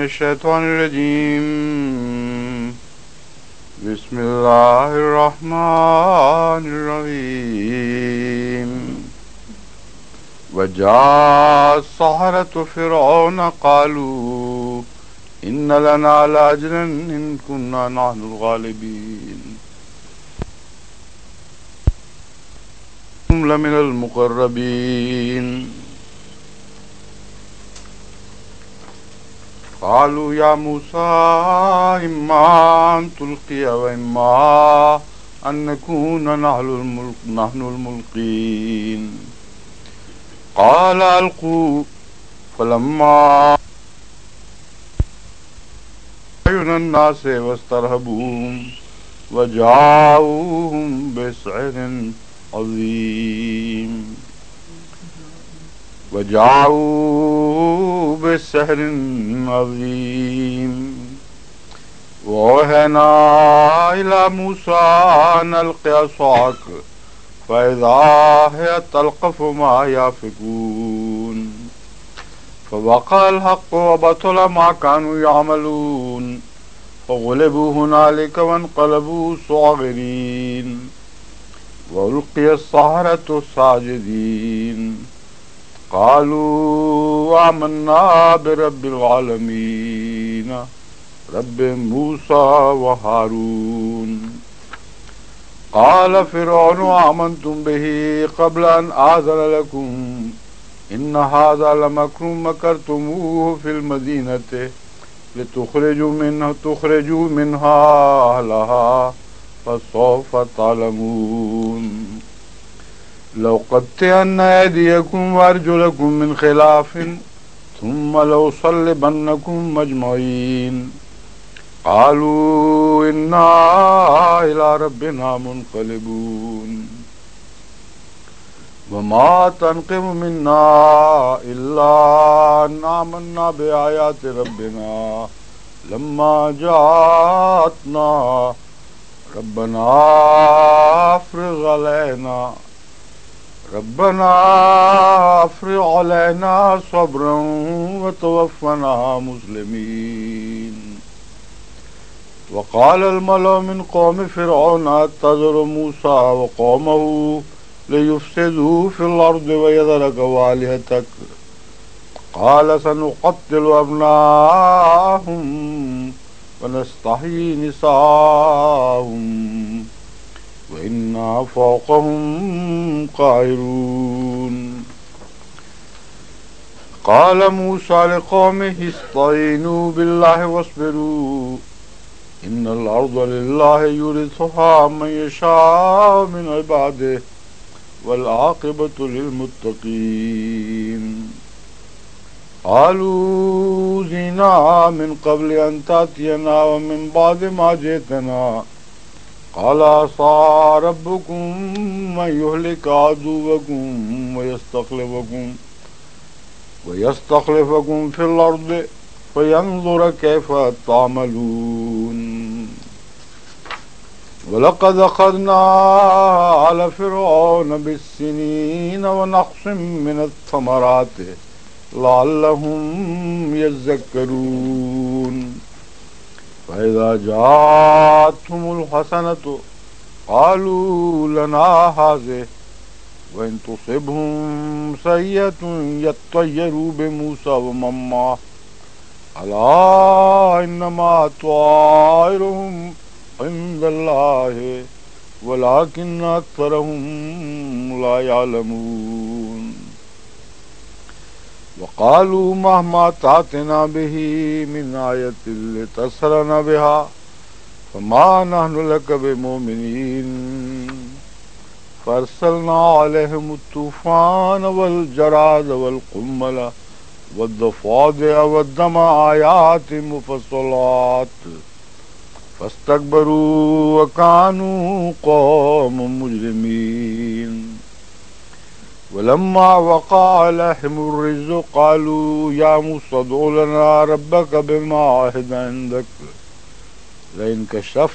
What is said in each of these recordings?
الشيطان الرجيم. بسم الله الرحمن الرحيم. وجاء السحرة فرعون قالوا إن لنا لأجرا إن كنا نحن الغالبين هم لمن المقربين. قالوا يا موسى إما أن تلقي وإما أن نكون نحن الملقين. قال ألقوا فلما أعين الناس واسترهبوهم وجاءوهم بسحر عظيم وأوحينا إلى موسى أن ألق عصاك فإذا هي تلقف ما يأفكون فوقع الحق وبطل ما كانوا يعملون فغلبوا هنالك وانقلبوا صاغرين وألقي السحرة ساجدين قالوا آمنا برب العالمين رب موسى وهارون. قال فرعون آمنتم به قبل أن آذن لكم إن هذا لمكر مكرتموه في المدينة لتخرجوا منها أهلها فسوف تعلمون. لو قطعن أيديكم وأرجلكم من خلاف ثم لأصلبنكم مجمعين. قالوا إنا إلى ربنا منقلبون. وما تنقم منا إلا أن آمنا بآيات ربنا لما جاءتنا ربنا افرغ علينا صبرا وتوفنا مسلمين. وقال الملأ من قوم فرعون أتذر موسى وقومه ليفسدوا في الأرض ويذرك وآلهتك قال سنقتل أبناءهم ونستحيي نساءهم وإنا فوقهم قاهرون. قال موسى لقومه استعينوا بالله واصبروا إن الأرض لله يورثها من يشاء من عباده والعاقبة للمتقين. قالوا زينا من قبل أن تأتينا ومن بعد ما جئتنا قال عسى ربكم أن يهلك عدوكم ويستخلفكم في الأرض فينظر كيف تعملون. ولقد أخذنا على فرعون بالسنين ونقص من الثمرات لعلهم يذكرون. فإذا جاءتهم الحسنة قالوا لنا هذه وإن تصبهم سيئة يطيروا بموسى ومن معه ألا إنما طائرهم عند الله ولكن أكثرهم لا يعلمون. وقالوا مهما تأتنا به من آية لتسحرنا بها فما نحن لك بمؤمنين. فأرسلنا عليهم الطوفان والجراد والقمل والضفادع والدم آيات مفصلات فاستكبروا وكانوا قوم مجرمين. ولما وقع عليهم الرجز قالوا يا موسى ادع لنا ربك بما عهد عندك لئن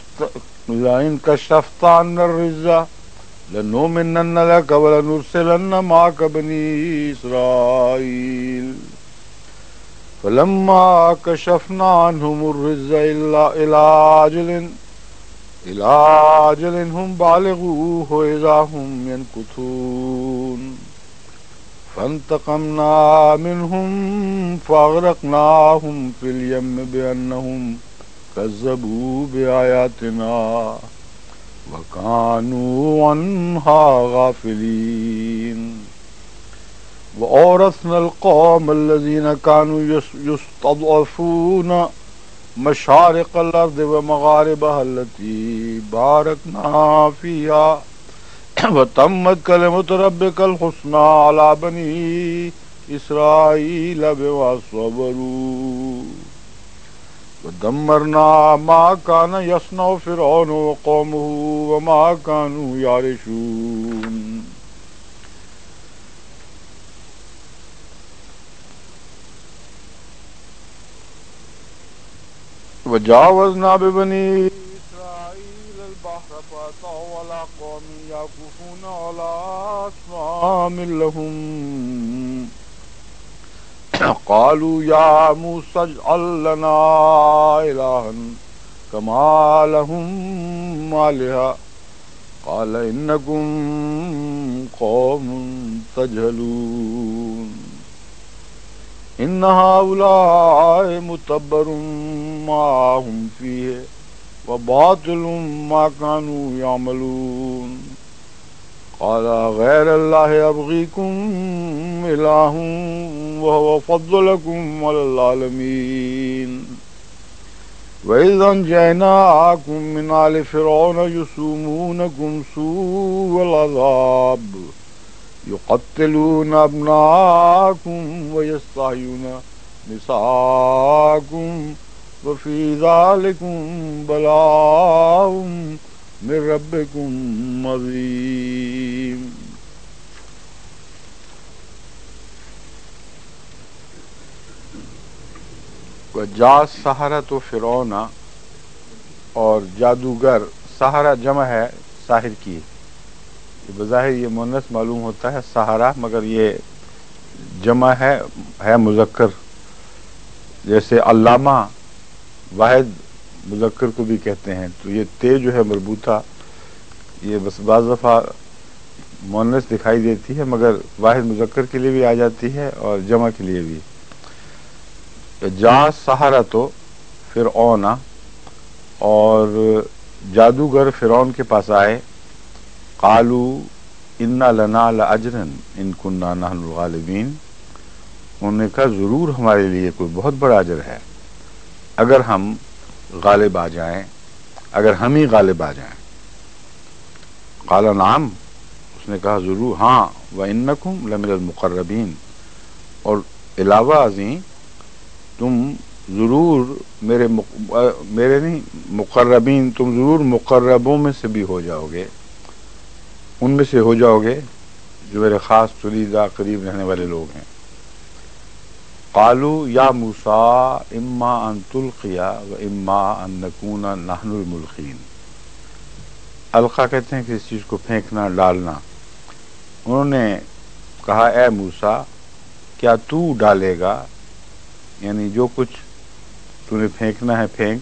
كشفت عنا الرجز لنؤمنن لك ولنرسلن معك بني إسرائيل. فلما كشفنا عنهم الرجز إلى أجل هم بالغوه إذا هم ينكثون فانتقمنا منهم فأغرقناهم في اليم بأنهم كذبوا بآياتنا وكانوا عنها غافلين وأورثنا القوم الذين كانوا يستضعفون مشارق الأرض ومغاربها التي باركنا فيها وتمت كلمة ربك الحسنى على بني إسرائيل بما صبروا ودمرنا ما كان يصنع فرعون وقومه وما كانوا يعرشون وجاوزنا ببني إسرائيل البحر فأتوا على قوم يعكفون على أصنام لهم قالوا يا موسى اجعل لنا إلها كما لهم آلهة قال إنكم قوم تجهلون إن هؤلاء متبر ما هم فيه وباطل ما كانوا يعملون قال غير الله أبغيكم إله وهو فضلكم على العالمين وإذا أنجيناكم من آل فرعون يسومونكم سوء العذاب يقتلون أبناءكم ويستحيون نساءكم وفي ذلكم بلاء من ربكم عظيم. وجاء السحرة فرعون، اور جادوگر، سحرہ جمع ہے ساحر کی، بظاہر یہ مؤنث معلوم ہوتا ہے سحرہ، مگر یہ جمع ہے مذکر، جیسے علامہ واحد مذکر کو بھی کہتے ہیں، تو یہ تے جو ہے مربوطہ، یہ بس بعض دفعہ مؤنث دکھائی دیتی ہے مگر واحد مذکر کے لیے بھی آ جاتی ہے اور جمع کے لیے بھی. جا سحرہ تو فرعون، اور جادوگر فرعون کے پاس آئے، قالو انا لنا لاجرا ان كنا نحن الغالبین، انہوں نے کہا ضرور ہمارے لیے کوئی بہت بڑا اجر ہے اگر ہم غالب آ جائیں، اگر ہم ہی غالب آ جائیں. قال نعم، اس نے کہا ضرور، ہاں، وانکم لمن المقربین، اور علاوہ ازیں تم ضرور میرے نہیں مقربین، تم ضرور مقربوں میں سے بھی ہو جاؤ گے، ان میں سے ہو جاؤ گے جو میرے خاص فریدہ قریب رہنے والے لوگ ہیں. قالوا یا موسیٰ اما ان تلقی و اما ان نکون نحن الملقین. القا کہتے ہیں کہ اس چیز کو پھینکنا، ڈالنا. انہوں نے کہا اے موسیٰ کیا تو ڈالے گا، یعنی جو کچھ تو نے پھینکنا ہے پھینک.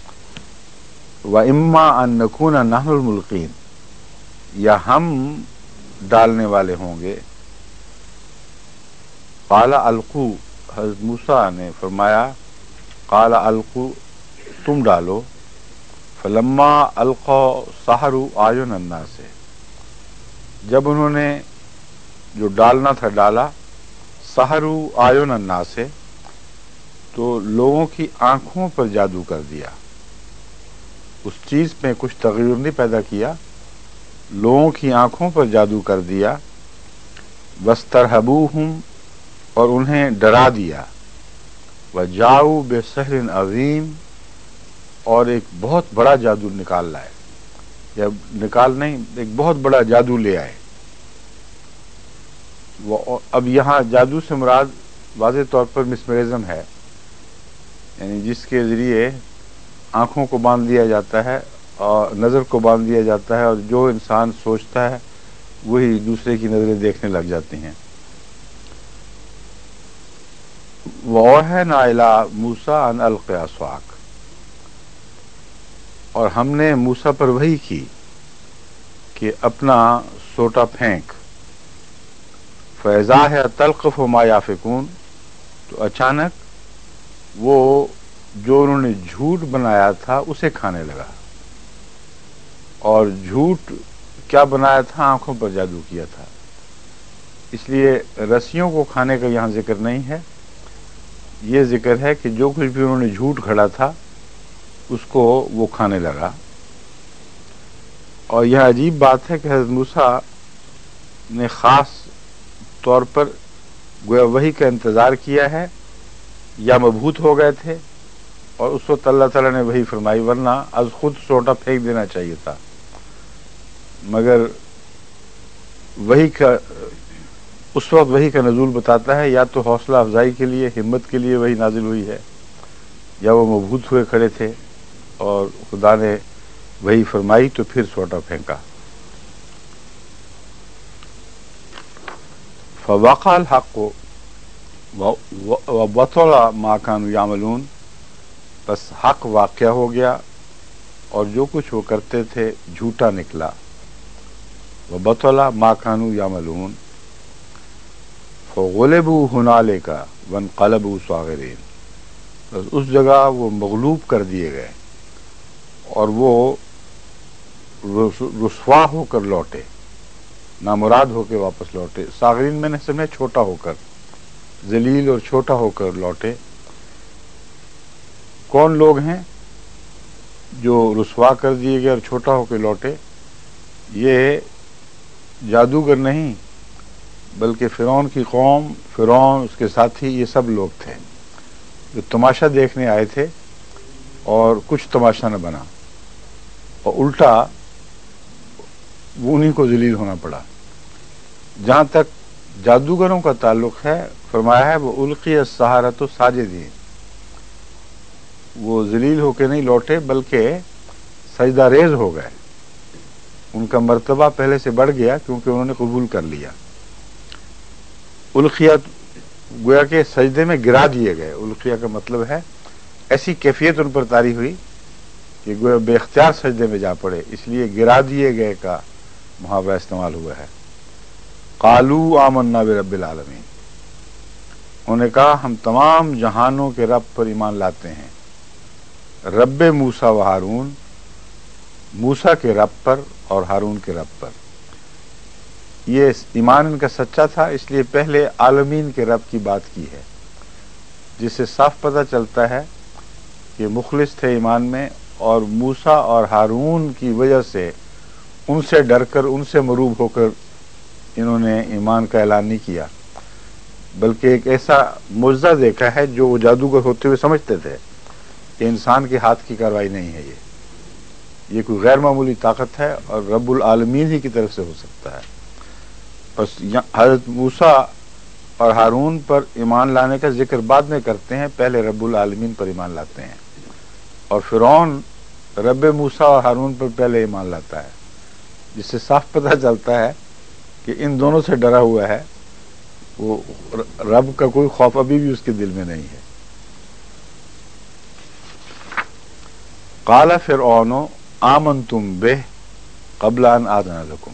و اما ان نکون نحن الملقین، یا ہم ڈالنے والے ہوں گے. قال القوا، حضرت موسیٰ نے فرمایا قال القوا، تم ڈالو. فلما القوا سحروا اعین الناس، جب انہوں نے جو ڈالنا تھا ڈالا، سحروا اعین الناس، تو لوگوں کی آنکھوں پر جادو کر دیا. اس چیز میں کچھ تغیر نہیں پیدا کیا، لوگوں کی آنکھوں پر جادو کر دیا. وَاسْتَرْهَبُوهُمْ، اور انہیں ڈرا دیا. وَجَاءُوا بِسِحْرٍ عَظِيمٍ، اور ایک بہت بڑا جادو نکال لائے، یا نکال نہیں، ایک بہت بڑا جادو لے آئے. اب یہاں جادو سے مراد واضح طور پر مسمرزم ہے، یعنی جس کے ذریعے آنکھوں کو باندھ دیا جاتا ہے اور نظر کو باندھ دیا جاتا ہے، اور جو انسان سوچتا ہے وہی دوسرے کی نظریں دیکھنے لگ جاتی ہیں. وَأَوْحَيْنَا إِلَىٰ مُوسَىٰ أَنْ أَلْقِ عَصَاكَ، اور ہم نے موسیٰ پر وحی کی کہ اپنا سوٹا پھینک. فَإِذَا هِيَ تَلْقَفُ مَا يَأْفِكُونَ، تو اچانک وہ جو انہوں نے جھوٹ بنایا تھا اسے کھانے لگا. اور جھوٹ کیا بنایا تھا؟ آنکھوں پر جادو کیا تھا. اس لیے رسیوں کو کھانے کا یہاں ذکر نہیں ہے، یہ ذکر ہے کہ جو کچھ بھی انہوں نے جھوٹ گھڑا تھا اس کو وہ کھانے لگا. اور یہ عجیب بات ہے کہ حضرت موسیٰ نے خاص طور پر گویا وحی کا انتظار کیا ہے، یا مبہوت ہو گئے تھے اور اس وقت اللہ تعالیٰ نے وحی فرمائی، ورنہ از خود سوٹا پھینک دینا چاہیے تھا. مگر وحی کا اس وقت وحی کا نزول بتاتا ہے یا تو حوصلہ افزائی کے لیے، ہمت کے لیے وحی نازل ہوئی ہے، یا وہ مبہوت ہوئے کھڑے تھے اور خدا نے وحی فرمائی تو پھر سوٹا پھینکا. فوقع الحق وبطل ما كانوا يعملون، بس حق واقع ہو گیا اور جو کچھ وہ کرتے تھے جھوٹا نکلا. وبطل ما كانوا يعملون فغلبوا هنالك وانقلبوا صاغرين، بس اس جگہ وہ مغلوب کر دیے گئے اور وہ رسوا ہو کر لوٹے، نامراد ہو کے واپس لوٹے. صاغرین میں نے سمجھا چھوٹا ہو کر، ذلیل اور چھوٹا ہو کر لوٹے. کون لوگ ہیں جو رسوا کر دیے گئے اور چھوٹا ہو کے لوٹے؟ یہ جادوگر نہیں بلکہ فرعون کی قوم، فرعون اس کے ساتھی، یہ سب لوگ تھے جو تماشا دیکھنے آئے تھے اور کچھ تماشا نہ بنا، اور الٹا وہ انہیں کو ذلیل ہونا پڑا. جہاں تک جادوگروں کا تعلق ہے، فرمایا ہے وہ القی السحرۃ ساجدین، وہ ذلیل ہو کے نہیں لوٹے بلکہ سجدہ ریز ہو گئے. ان کا مرتبہ پہلے سے بڑھ گیا کیونکہ انہوں نے قبول کر لیا. القیت گویا کہ سجدے میں گرا دیے گئے. القیہ کا مطلب ہے ایسی کیفیت ان پر طاری ہوئی کہ گویا بے اختیار سجدے میں جا پڑے، اس لیے گرا دیے گئے کا محاورہ استعمال ہوا ہے. قالوا آمنا برب العالمین، انہوں نے کہا ہم تمام جہانوں کے رب پر ایمان لاتے ہیں. رب موسیٰ و ہارون، موسیٰ کے رب پر اور ہارون کے رب پر. یہ ایمان ان کا سچا تھا، اس لیے پہلے عالمین کے رب کی بات کی ہے، جس سے صاف پتہ چلتا ہے کہ مخلص تھے ایمان میں، اور موسیٰ اور ہارون کی وجہ سے ان سے ڈر کر، ان سے مروب ہو کر انہوں نے ایمان کا اعلان نہیں کیا، بلکہ ایک ایسا معجزہ دیکھا ہے جو وہ جادوگر ہوتے ہوئے سمجھتے تھے کہ انسان کے ہاتھ کی کاروائی نہیں ہے، یہ کوئی غیر معمولی طاقت ہے اور رب العالمین ہی کی طرف سے ہو سکتا ہے. بس حضرت موسیٰ اور ہارون پر ایمان لانے کا ذکر بعد میں کرتے ہیں، پہلے رب العالمین پر ایمان لاتے ہیں. اور فرعون رب موسیٰ اور ہارون پر پہلے ایمان لاتا ہے، جس سے صاف پتہ چلتا ہے کہ ان دونوں سے ڈرا ہوا ہے، وہ رب کا کوئی خوف ابھی بھی اس کے دل میں نہیں ہے. قال فرعون آمنتم بہ قبل ان آذن لکم،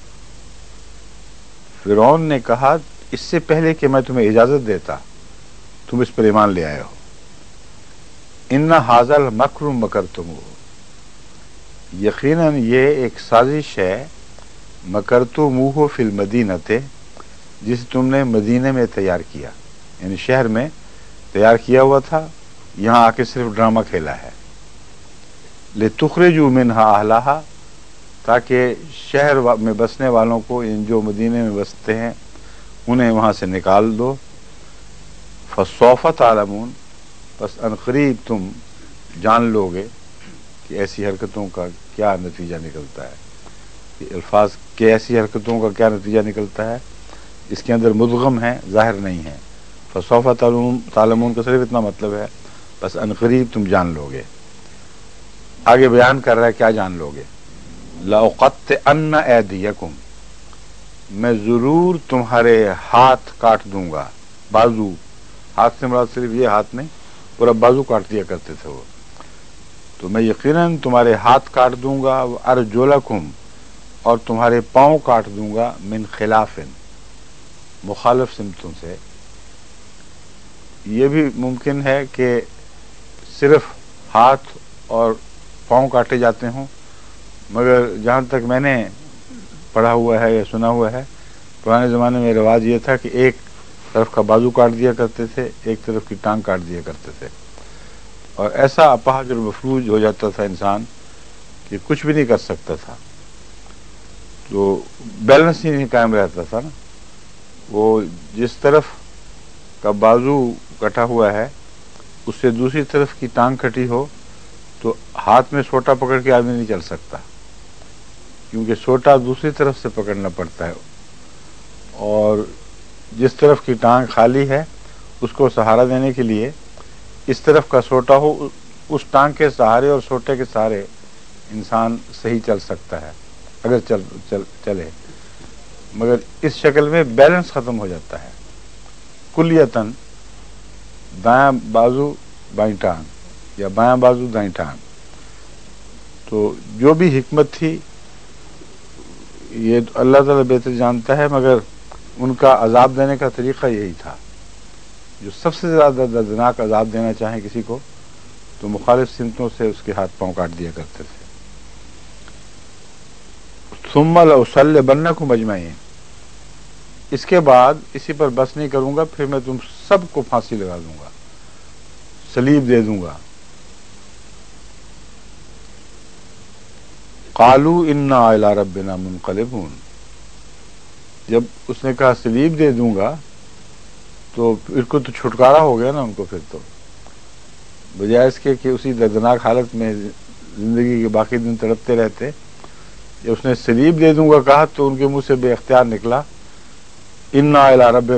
فرعون نے کہا اس سے پہلے کہ میں تمہیں اجازت دیتا تم اس پر ایمان لے آئے ہو. ان ھذا المکر مکرتموہ، یقیناً یہ ایک سازش ہے، مکرتموہ فی المدینۃ، جسے تم نے مدینے میں تیار کیا، یعنی شہر میں تیار کیا ہوا تھا، یہاں آ کے صرف ڈرامہ کھیلا ہے. لتخرجوا منہا اہلہا، تاکہ شہر میں بسنے والوں کو، جو مدینے میں بستے ہیں انہیں وہاں سے نکال دو. فسوف تعلمون، بس عنقریب تم جان لو گے کہ ایسی حرکتوں کا کیا نتیجہ نکلتا ہے. یہ الفاظ کہ ایسی حرکتوں کا کیا نتیجہ نکلتا ہے اس کے اندر مدغم ہے، ظاہر نہیں ہے. فسوف تعلمون کا صرف اتنا مطلب ہے بس عنقریب تم جان لو گے. آگے بیان کر رہا ہے کیا جان لو گے. لأقطعن ایدیکم، میں ضرور تمہارے ہاتھ کاٹ دوں گا، بازو ہاتھ سے مراد صرف یہ ہاتھ نہیں، پورا بازو کاٹ دیا کرتے تھے وہ. تو میں یقیناً تمہارے ہاتھ کاٹ دوں گا، ارجلکم، اور تمہارے پاؤں کاٹ دوں گا، من خلاف، مخالف سمتوں سے. یہ بھی ممکن ہے کہ صرف ہاتھ اور پاؤں کاٹے جاتے ہوں، مگر جہاں تک میں نے پڑھا ہوا ہے یا سنا ہوا ہے، پرانے زمانے میں رواج یہ تھا کہ ایک طرف کا بازو کاٹ دیا کرتے تھے، ایک طرف کی ٹانگ کاٹ دیا کرتے تھے، اور ایسا اپاہج اور مفلوج ہو جاتا تھا انسان کہ کچھ بھی نہیں کر سکتا تھا. تو بیلنس ہی نہیں قائم رہتا تھا نا. وہ جس طرف کا بازو کٹا ہوا ہے اس سے دوسری طرف کی ٹانگ کٹی ہو تو ہاتھ میں سوٹا پکڑ کے آدمی نہیں چل سکتا، کیونکہ سوٹا دوسری طرف سے پکڑنا پڑتا ہے، اور جس طرف کی ٹانگ خالی ہے اس کو سہارا دینے کے لیے اس طرف کا سوٹا ہو، اس ٹانگ کے سہارے اور سوٹے کے سہارے انسان صحیح چل سکتا ہے اگر چلے، مگر اس شکل میں بیلنس ختم ہو جاتا ہے کلیتاً. دایاں بازو بائیں ٹانگ یا بایاں بازو دائیں ٹانگ. تو جو بھی حکمت تھی یہ تو اللہ تعالیٰ بہتر جانتا ہے، مگر ان کا عذاب دینے کا طریقہ یہی تھا. جو سب سے زیادہ دردناک عذاب دینا چاہیں کسی کو تو مخالف سمتوں سے اس کے ہاتھ پاؤں کاٹ دیا کرتے تھے. ثم لأصلبنکم اجمعین، اس کے بعد اسی پر بس نہیں کروں گا، پھر میں تم سب کو پھانسی لگا دوں گا، صلیب دے دوں گا. قالوا انا الی ربنا منقلبون، جب اس نے کہا صلیب دے دوں گا تو پھر کو تو چھٹکارا ہو گیا نا ان کو. پھر تو بجائے اس کے کہ اسی دردناک حالت میں زندگی کے باقی دن تڑپتے رہتے، جب اس نے صلیب دے دوں گا کہا تو ان کے منہ سے بے اختیار نکلا انا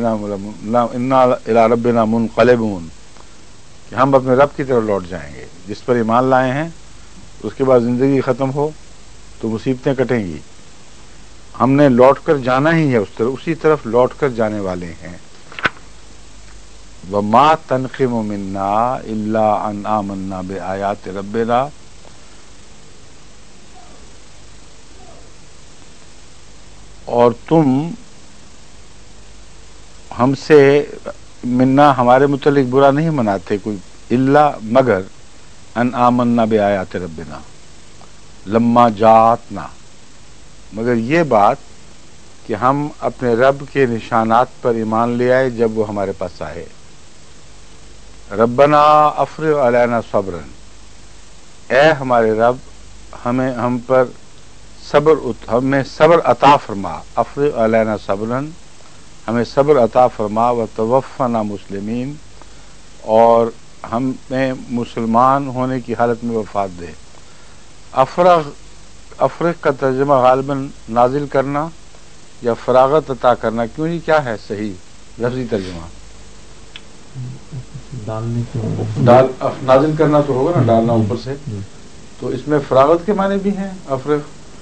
الی ربنا منقلبون، کہ ہم اپنے رب کی طرف لوٹ جائیں گے. جس پر ایمان لائے ہیں اس کے بعد زندگی ختم ہو تو مصیبتیں کٹیں گی، ہم نے لوٹ کر جانا ہی ہے، اسی طرف لوٹ کر جانے والے ہیں. وما تنقم منا الا ان آمنا بآیات ربنا، اور تم ہم سے منا ہمارے متعلق برا نہیں مناتے کوئی، الا مگر ان آمنا بآیات ربنا لما جاتنا، مگر یہ بات کہ ہم اپنے رب کے نشانات پر ایمان لے آئے جب وہ ہمارے پاس آئے. ربنا افرغ علینا صبرا، اے ہمارے رب ہم پر ہمیں صبر عطا فرما. افرغ علینا صبرا، ہمیں صبر عطا فرما. وتوفنا مسلمین، اور ہمیں مسلمان ہونے کی حالت میں وفات دے. افرغ کا ترجمہ غالباً نازل کرنا یا فراغت عطا کرنا، کیوں نہیں، کیا ہے صحیح لفظی ترجمہ؟ نازل کرنا تو ہوگا نا، ڈالنا اوپر سے. تو اس میں فراغت کے معنی بھی ہیں افرغ،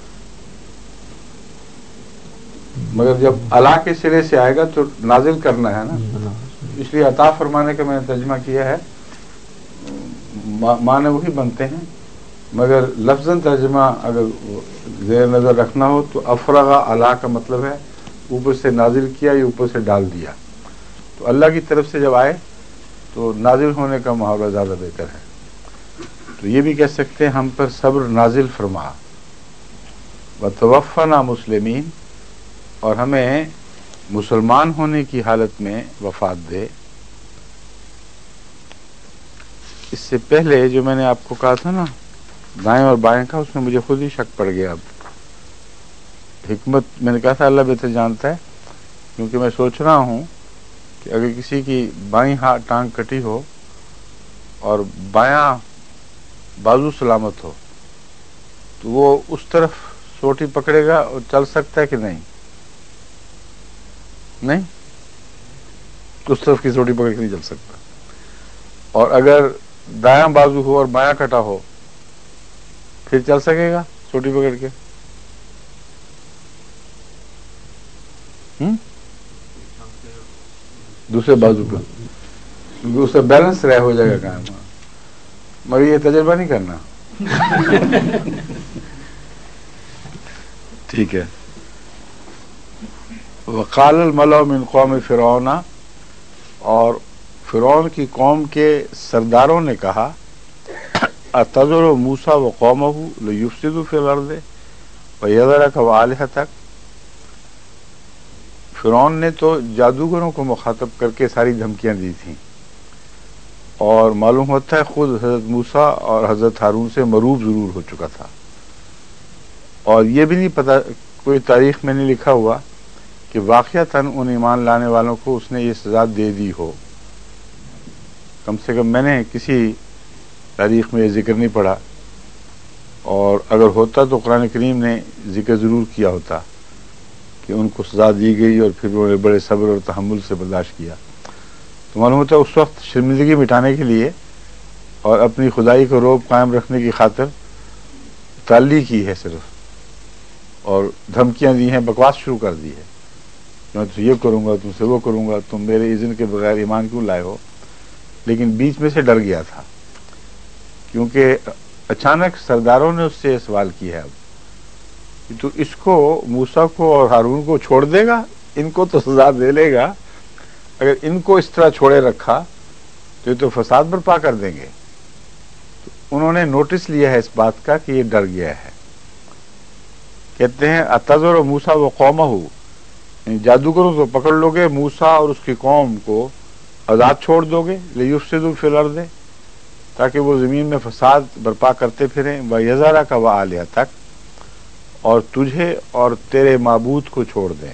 مگر جب علا کے سرے سے آئے گا تو نازل کرنا ہے نا، اس لیے عطا فرمانے کا میں نے ترجمہ کیا ہے. معنی وہی بنتے ہیں، مگر لفظاً ترجمہ اگر زیر نظر رکھنا ہو تو افرغ علا کا مطلب ہے اوپر سے نازل کیا یا اوپر سے ڈال دیا. تو اللہ کی طرف سے جب آئے تو نازل ہونے کا محاورہ زیادہ بہتر ہے. تو یہ بھی کہہ سکتے ہیں ہم پر صبر نازل فرما. وتوفنا مسلمین، اور ہمیں مسلمان ہونے کی حالت میں وفات دے. اس سے پہلے جو میں نے آپ کو کہا تھا نا دائیں اور بائیں کا، اس میں مجھے خود ہی شک پڑ گیا. اب حکمت میں نے کہا تھا اللہ بہتر جانتا ہے، کیونکہ میں سوچ رہا ہوں کہ اگر کسی کی بائیں ٹانگ کٹی ہو اور بایاں بازو سلامت ہو تو وہ اس طرف سوٹی پکڑے گا اور چل سکتا ہے کہ نہیں؟ نہیں، اس طرف کی سوٹی پکڑ کے نہیں چل سکتا. اور اگر دایاں بازو ہو اور بایاں کٹا ہو پھر چل سکے گا سوٹی پکڑ کے؟ دوسرے بازو پہ کیونکہ اس سے بیلنس رہ ہو جائے گا کام، مگر یہ تجربہ نہیں کرنا. ٹھیک ہے. وقال الملأ من قوم فرعون، اور فرعون کی قوم کے سرداروں نے کہا اتذر موسیٰ وقومہ لیفسدوا فی الارض ویذرک وآلہتک. فرعون نے تو جادوگروں کو مخاطب کر کے ساری دھمکیاں دی تھیں، اور معلوم ہوتا ہے خود حضرت موسیٰ اور حضرت ہارون سے مروب ضرور ہو چکا تھا. اور یہ بھی نہیں پتہ، کوئی تاریخ میں نہیں لکھا ہوا کہ واقعتاً ان ایمان لانے والوں کو اس نے یہ سزا دے دی ہو. کم سے کم میں نے کسی تاریخ میں یہ ذکر نہیں پڑھا، اور اگر ہوتا تو قرآن کریم نے ذکر ضرور کیا ہوتا کہ ان کو سزا دی گئی اور پھر انہوں نے بڑے صبر اور تحمل سے برداشت کیا. تو معلوم ہوتا ہے اس وقت شرمندگی مٹانے کے لیے اور اپنی خدائی کو روب قائم رکھنے کی خاطر تعلی کی ہے صرف، اور دھمکیاں دی ہیں، بکواس شروع کر دی ہے، میں تو یہ کروں گا، تم سے وہ کروں گا، تم میرے اذن کے بغیر ایمان کیوں لائے ہو. لیکن بیچ میں سے ڈر گیا تھا، کیونکہ اچانک سرداروں نے اس سے یہ سوال کیا ہے کہ تو اس کو موسیٰ کو اور ہارون کو چھوڑ دے گا، ان کو تو سزا دے لے گا، اگر ان کو اس طرح چھوڑے رکھا تو یہ تو فساد برپا کر دیں گے. تو انہوں نے نوٹس لیا ہے اس بات کا کہ یہ ڈر گیا ہے. کہتے ہیں اتذر موسیٰ وقومہ، جادوگروں کو پکڑ لو گے، موسیٰ اور اس کی قوم کو آزاد چھوڑ دو گے، لیفسدوا فی الارض، تاکہ وہ زمین میں فساد برپا کرتے پھریں، ویذرک وآلہتک، اور تجھے اور تیرے معبود کو چھوڑ دیں.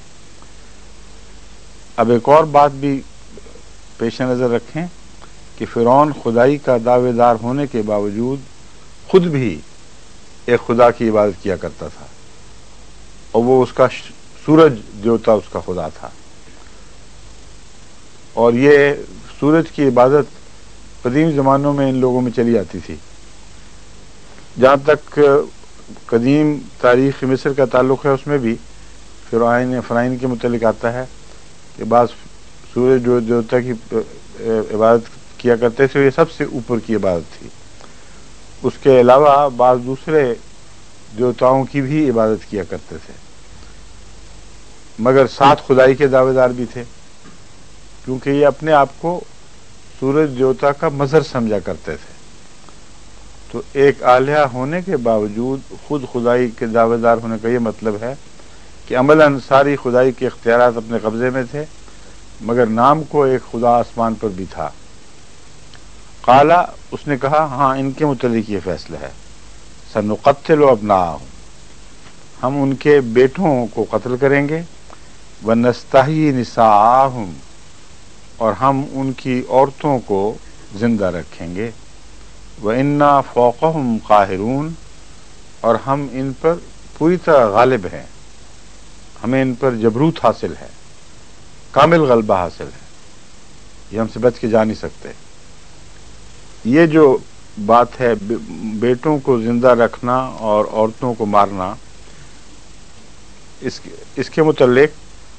اب ایک اور بات بھی پیش نظر رکھیں کہ فرعون خدائی کا دعوے دار ہونے کے باوجود خود بھی ایک خدا کی عبادت کیا کرتا تھا، اور وہ اس کا سورج دیوتا اس کا خدا تھا. اور یہ سورج کی عبادت قدیم زمانوں میں ان لوگوں میں چلی آتی تھی. جہاں تک قدیم تاریخ مصر کا تعلق ہے، اس میں بھی فرعون کے متعلق آتا ہے کہ بعض سورج جو دیوتا کی عبادت کیا کرتے تھے، یہ سب سے اوپر کی عبادت تھی. اس کے علاوہ بعض دوسرے دیوتاؤں کی بھی عبادت کیا کرتے تھے، مگر ساتھ خدائی کے دعوے دار بھی تھے، کیونکہ یہ اپنے آپ کو سورج دیوتا کا مظہر سمجھا کرتے تھے. تو ایک الہ ہونے کے باوجود خود خدائی کے دعوے دار ہونے کا یہ مطلب ہے کہ عملاً ساری خدائی کے اختیارات اپنے قبضے میں تھے، مگر نام کو ایک خدا آسمان پر بھی تھا. قالا، اس نے کہا ہاں ان کے متعلق یہ فیصلہ ہے، سنقتل ابناءہم، ہم ان کے بیٹوں کو قتل کریں گے، ونستحیی نساءہم، اور ہم ان کی عورتوں کو زندہ رکھیں گے، وَإِنَّا فَوْقَهُمْ قَاهِرُونَ، اور ہم ان پر پوری طرح غالب ہیں، ہمیں ان پر جبروت حاصل ہے، کامل غلبہ حاصل ہے، یہ ہم سے بچ کے جا نہیں سکتے. یہ جو بات ہے بیٹوں کو زندہ رکھنا اور عورتوں کو مارنا، اس کے متعلق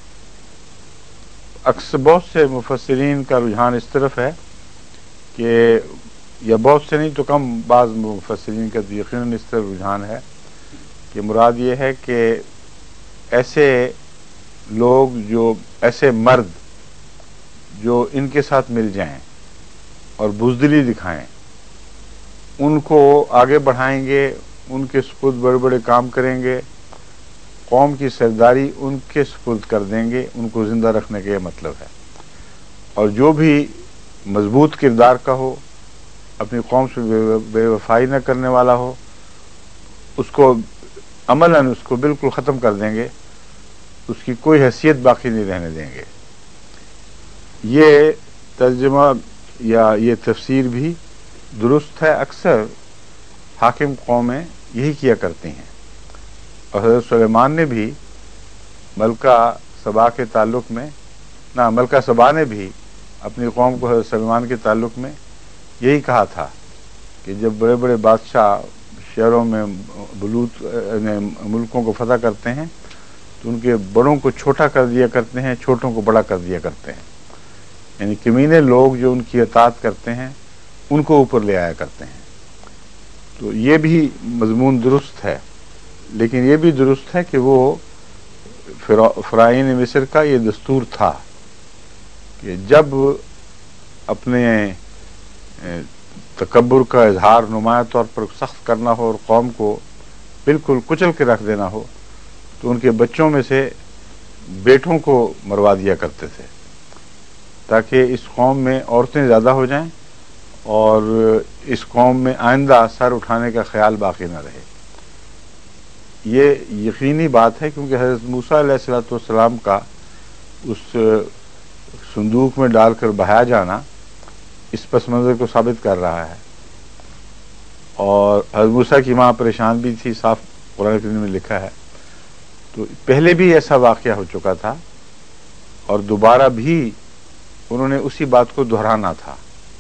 اکثر بہت سے مفسرین کا رجحان اس طرف ہے کہ، یا بہت سے نہیں تو کم، بعض مفسرین کا یقیناً اس طرف رجحان ہے کہ مراد یہ ہے کہ ایسے لوگ، جو ایسے مرد جو ان کے ساتھ مل جائیں اور بزدلی دکھائیں، ان کو آگے بڑھائیں گے، ان کے سپرد بڑے بڑے کام کریں گے، قوم کی سرداری ان کے سپرد کر دیں گے، ان کو زندہ رکھنے کا یہ مطلب ہے. اور جو بھی مضبوط کردار کا ہو، اپنی قوم سے بے وفائی نہ کرنے والا ہو، اس کو عملاً اس کو بالکل ختم کر دیں گے، اس کی کوئی حیثیت باقی نہیں رہنے دیں گے. یہ ترجمہ یا یہ تفسیر بھی درست ہے. اکثر حاکم قومیں یہی کیا کرتی ہیں، اور حضرت سلیمان نے بھی ملکہ سبا کے تعلق میں، ملکہ سبا نے بھی اپنی قوم کو حضرت سلیمان کے تعلق میں یہی کہا تھا کہ جب بڑے بڑے بادشاہ شہروں میں ملکوں کو فتح کرتے ہیں تو ان کے بڑوں کو چھوٹا کر دیا کرتے ہیں، چھوٹوں کو بڑا کر دیا کرتے ہیں. یعنی کمینے لوگ جو ان کی اطاعت کرتے ہیں ان کو اوپر لے آیا کرتے ہیں. تو یہ بھی مضمون درست ہے، لیکن یہ بھی درست ہے کہ وہ فرعین مصر کا یہ دستور تھا کہ جب اپنے تکبر کا اظہار نمایاں طور پر سخت کرنا ہو اور قوم کو بالکل کچل کے رکھ دینا ہو تو ان کے بچوں میں سے بیٹوں کو مروا دیا کرتے تھے تاکہ اس قوم میں عورتیں زیادہ ہو جائیں اور اس قوم میں آئندہ سر اٹھانے کا خیال باقی نہ رہے. یہ یقینی بات ہے کیونکہ حضرت موسیٰ علیہ الصلوۃ والسلام کا اس صندوق میں ڈال کر بہایا جانا اس پس منظر کو ثابت کر رہا ہے. اور حضرت موسیٰ کی ماں پریشان بھی تھی، صاف قرآن کریم میں لکھا ہے. تو پہلے بھی ایسا واقعہ ہو چکا تھا اور دوبارہ بھی انہوں نے اسی بات کو دہرانا تھا.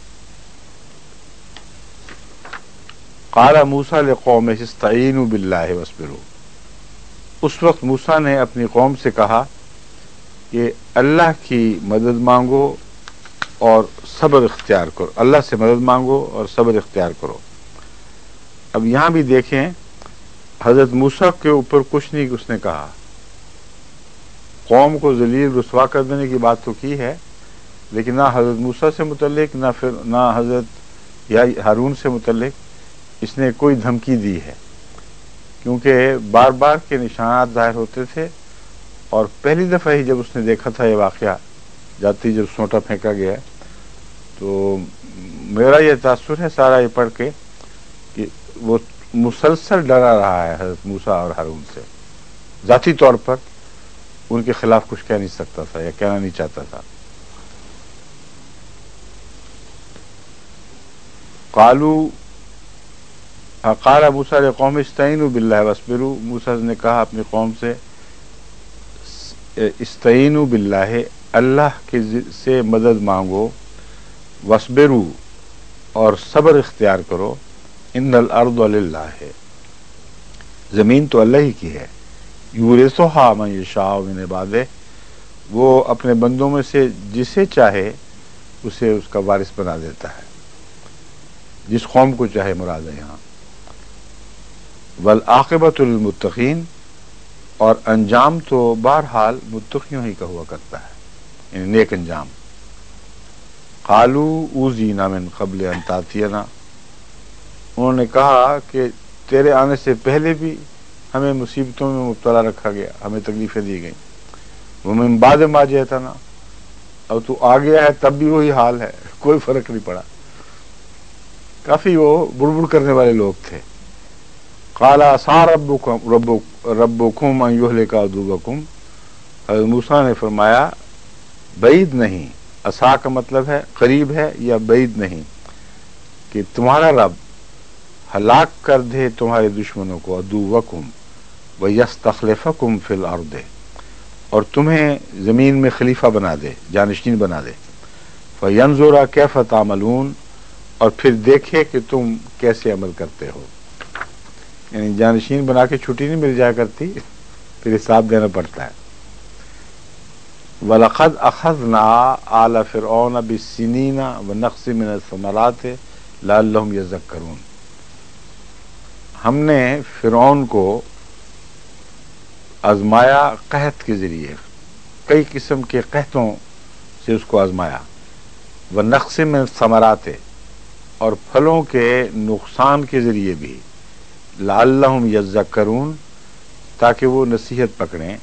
قال موسیٰ لقومہ استعینوا باللہ واصبروا. اس وقت موسیٰ نے اپنی قوم سے کہا کہ اللہ کی مدد مانگو اور صبر اختیار کرو، اللہ سے مدد مانگو اور صبر اختیار کرو. اب یہاں بھی دیکھیں حضرت موسیٰ کے اوپر کچھ نہیں اس نے کہا، قوم کو ذلیل رسوا کر دینے کی بات تو کی ہے، لیکن نہ حضرت موسیٰ سے متعلق نہ حضرت یا ہارون سے متعلق اس نے کوئی دھمکی دی ہے، کیونکہ بار بار کے نشانات ظاہر ہوتے تھے. اور پہلی دفعہ ہی جب اس نے دیکھا تھا یہ واقعہ جاتی جب سونٹا پھینکا گیا، تو میرا یہ تاثر ہے سارا یہ پڑھ کے کہ وہ مسلسل ڈرا رہا ہے حضرت موسیٰ اور ہارون سے، ذاتی طور پر ان کے خلاف کچھ کہہ نہیں سکتا تھا یا کہنا نہیں چاہتا تھا. قال موسیٰ لقوم استعینوا باللہ واصبروا. موسیٰ نے کہا اپنی قوم سے استعینوا باللہ، اللہ کے سے مدد مانگو، واصبروا اور صبر اختیار کرو. ان الارض للہ، زمین تو اللہ ہی کی ہے. یورثھا من یشاء من عبادہ، وہ اپنے بندوں میں سے جسے چاہے اسے اس کا وارث بنا دیتا ہے، جس قوم کو چاہے مراد ہے یہاں. والعاقبۃ للمتقین، اور انجام تو بہرحال متقیوں ہی کا ہوا کرتا ہے، یعنی نیک انجام. قالوا اوذینا من قبل ان تاتینا، انہوں نے کہا کہ تیرے آنے سے پہلے بھی ہمیں مصیبتوں میں مبتلا رکھا گیا، ہمیں تکلیفیں دی گئیں. ومن بعد ما جئتنا، اب تو آ گیا ہے تب بھی وہی حال ہے، کوئی فرق نہیں پڑا. کافی وہ بڑبڑ کرنے والے لوگ تھے. قال عسى ربکم ان یہلک عدوکم، حضرت موسیٰ نے فرمایا بعید نہیں، عسیٰ کا مطلب ہے قریب ہے یا بعید نہیں، کہ تمہارا رب ہلاک کر دے تمہارے دشمنوں کو، عدوکم ویستخلفکم فی الارض، اور تمہیں زمین میں خلیفہ بنا دے، جانشین بنا دے. فینظر کیف تعملون، اور پھر دیکھے کہ تم کیسے عمل کرتے ہو. یعنی جانشین بنا کے چھٹی نہیں مل جایا کرتی، پھر حساب دینا پڑتا ہے. وَلَقَدْ أَخَذْنَا آلَ فِرْعَوْنَ بِالسِّنِينَ وَنَقْصٍ مِّنَ الثَّمَرَاتِ لَعَلَّهُمْ يَذَّكَّرُونَ. ہم نے فرعون کو آزمایا قحط کے ذریعے، کئی قسم کے قحطوں سے اس کو آزمایا. وَنَقْصٍ مِّنَ الثَّمَرَاتِ، اور پھلوں کے نقصان کے ذریعے بھی. لعلہم یذکرون، تاکہ وہ نصیحت پکڑیں.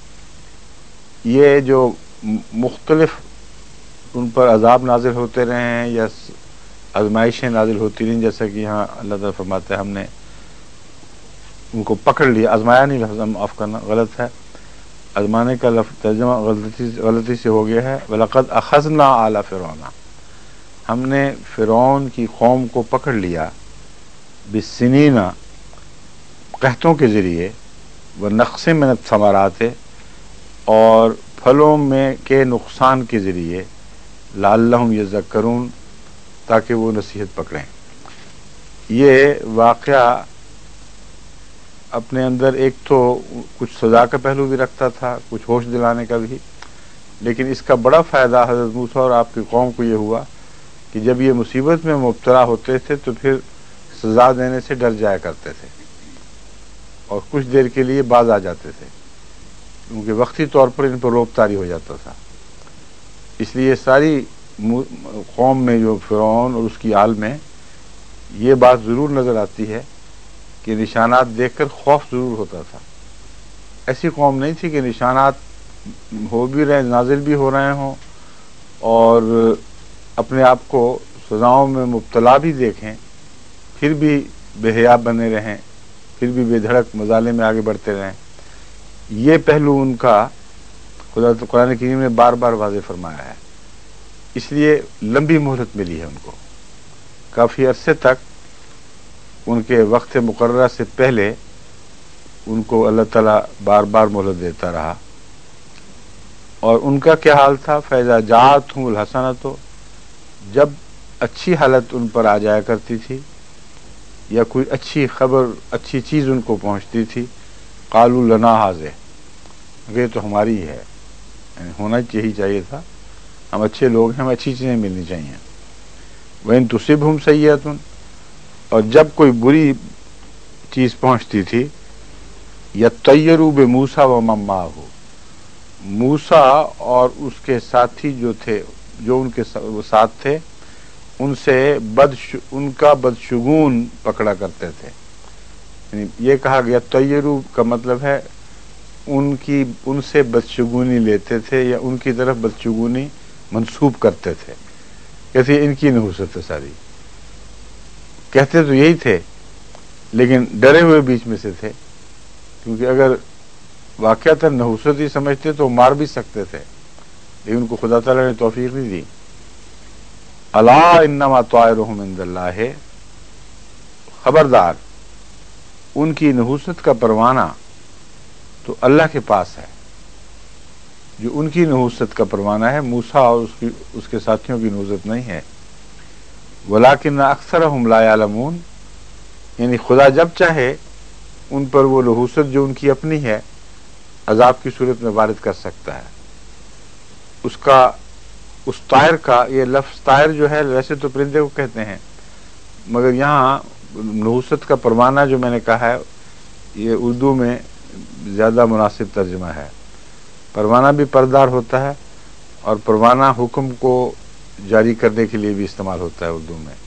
یہ جو مختلف ان پر عذاب نازل ہوتے رہے ہیں یا آزمائشیں نازل ہوتی رہیں، جیسا کہ یہاں اللہ تعالیٰ فرماتے ہیں ہم نے ان کو پکڑ لیا. آزمایا نہیں، لفظ معاف کرنا غلط ہے، آزمانے کا لفظ ترجمہ غلطی سے ہو گیا ہے. وَلَقَدْ أَخَذْنَا آلَ فِرْعَوْنَ، ہم نے فرعون کی قوم کو پکڑ لیا. بالسنین، قحطوں کے ذریعے. ونقص من الثمرات، اور پھلوں میں کے نقصان کے ذریعے. لعلہم یذکرون، تاکہ وہ نصیحت پکڑیں. یہ واقعہ اپنے اندر ایک تو کچھ سزا کا پہلو بھی رکھتا تھا، کچھ ہوش دلانے کا بھی. لیکن اس کا بڑا فائدہ حضرت موسیٰ اور آپ کی قوم کو یہ ہوا کہ جب یہ مصیبت میں مبتلا ہوتے تھے تو پھر سزا دینے سے ڈر جایا کرتے تھے اور کچھ دیر کے لیے باز آ جاتے تھے، کیونکہ وقتی طور پر ان پر رعب طاری ہو جاتا تھا۔ اس لیے ساری قوم میں جو فرعون اور اس کی آل میں یہ بات ضرور نظر آتی ہے کہ نشانات دیکھ کر خوف ضرور ہوتا تھا۔ ایسی قوم نہیں تھی کہ نشانات ہو بھی رہے، نازل بھی ہو رہے ہوں اور اپنے آپ کو سزاؤں میں مبتلا بھی دیکھیں پھر بھی بے حیا بنے رہیں، پھر بھی بے دھڑک مظالم میں آگے بڑھتے رہیں۔ یہ پہلو ان کا خدا تو قرآن کریم نے بار بار واضح فرمایا ہے، اس لیے لمبی مہلت ملی ہے ان کو، کافی عرصے تک ان کے وقت مقررہ سے پہلے ان کو اللہ تعالیٰ بار بار مہلت دیتا رہا۔ اور ان کا کیا حال تھا؟ فَإِذَا جَاءَتْهُمُ الْحَسَنَةُ، جب اچھی حالت ان پر آ جایا کرتی تھی یا کوئی اچھی خبر، اچھی چیز ان کو پہنچتی تھی، قَالُوا لَنَا هَٰذِهِ، یہ تو ہماری ہی ہے، یعنی ہونا یہی چاہیے تھا، ہم اچھے لوگ ہیں، ہمیں اچھی چیزیں ملنی چاہیے۔ وَإِن تُصِبْهُمْ سَيِّئَةٌ، اور جب کوئی بری چیز پہنچتی تھی، يَطَّيَّرُوا بِمُوسَىٰ وَمَن مَّعَهُ، موسیٰ اور اس کے ساتھی جو تھے، جو ان کے ساتھ تھے، ان سے ان کا بدشگون پکڑا کرتے تھے۔ یعنی یہ کہا گیا طیرو کا مطلب ہے ان سے بدشگونی لیتے تھے یا ان کی طرف بدشگونی منسوب کرتے تھے، کہتے ان کی نحوست ہے ساری، کہتے تو یہی تھے لیکن ڈرے ہوئے بیچ میں سے تھے، کیونکہ اگر واقعتاً نحوست ہی سمجھتے تو مار بھی سکتے تھے، لیکن ان کو خدا تعالیٰ نے توفیق نہیں دی۔ الا انما طائرهم عند اللہ، خبردار ان کی نحوست کا پروانہ تو اللہ کے پاس ہے، جو ان کی نحوست کا پروانہ ہے، موسیٰ اور اس کے ساتھیوں کی نحوست نہیں ہے۔ ولکن اکثرهم لا یعلمون، یعنی خدا جب چاہے ان پر وہ نحوست جو ان کی اپنی ہے عذاب کی صورت میں وارد کر سکتا ہے۔ اس طائر کا، یہ لفظ طائر جو ہے ویسے تو پرندے کو کہتے ہیں، مگر یہاں نحوست کا پروانہ جو میں نے کہا ہے یہ اردو میں زیادہ مناسب ترجمہ ہے۔ پروانہ بھی پردار ہوتا ہے اور پروانہ حکم کو جاری کرنے کے لیے بھی استعمال ہوتا ہے اردو میں۔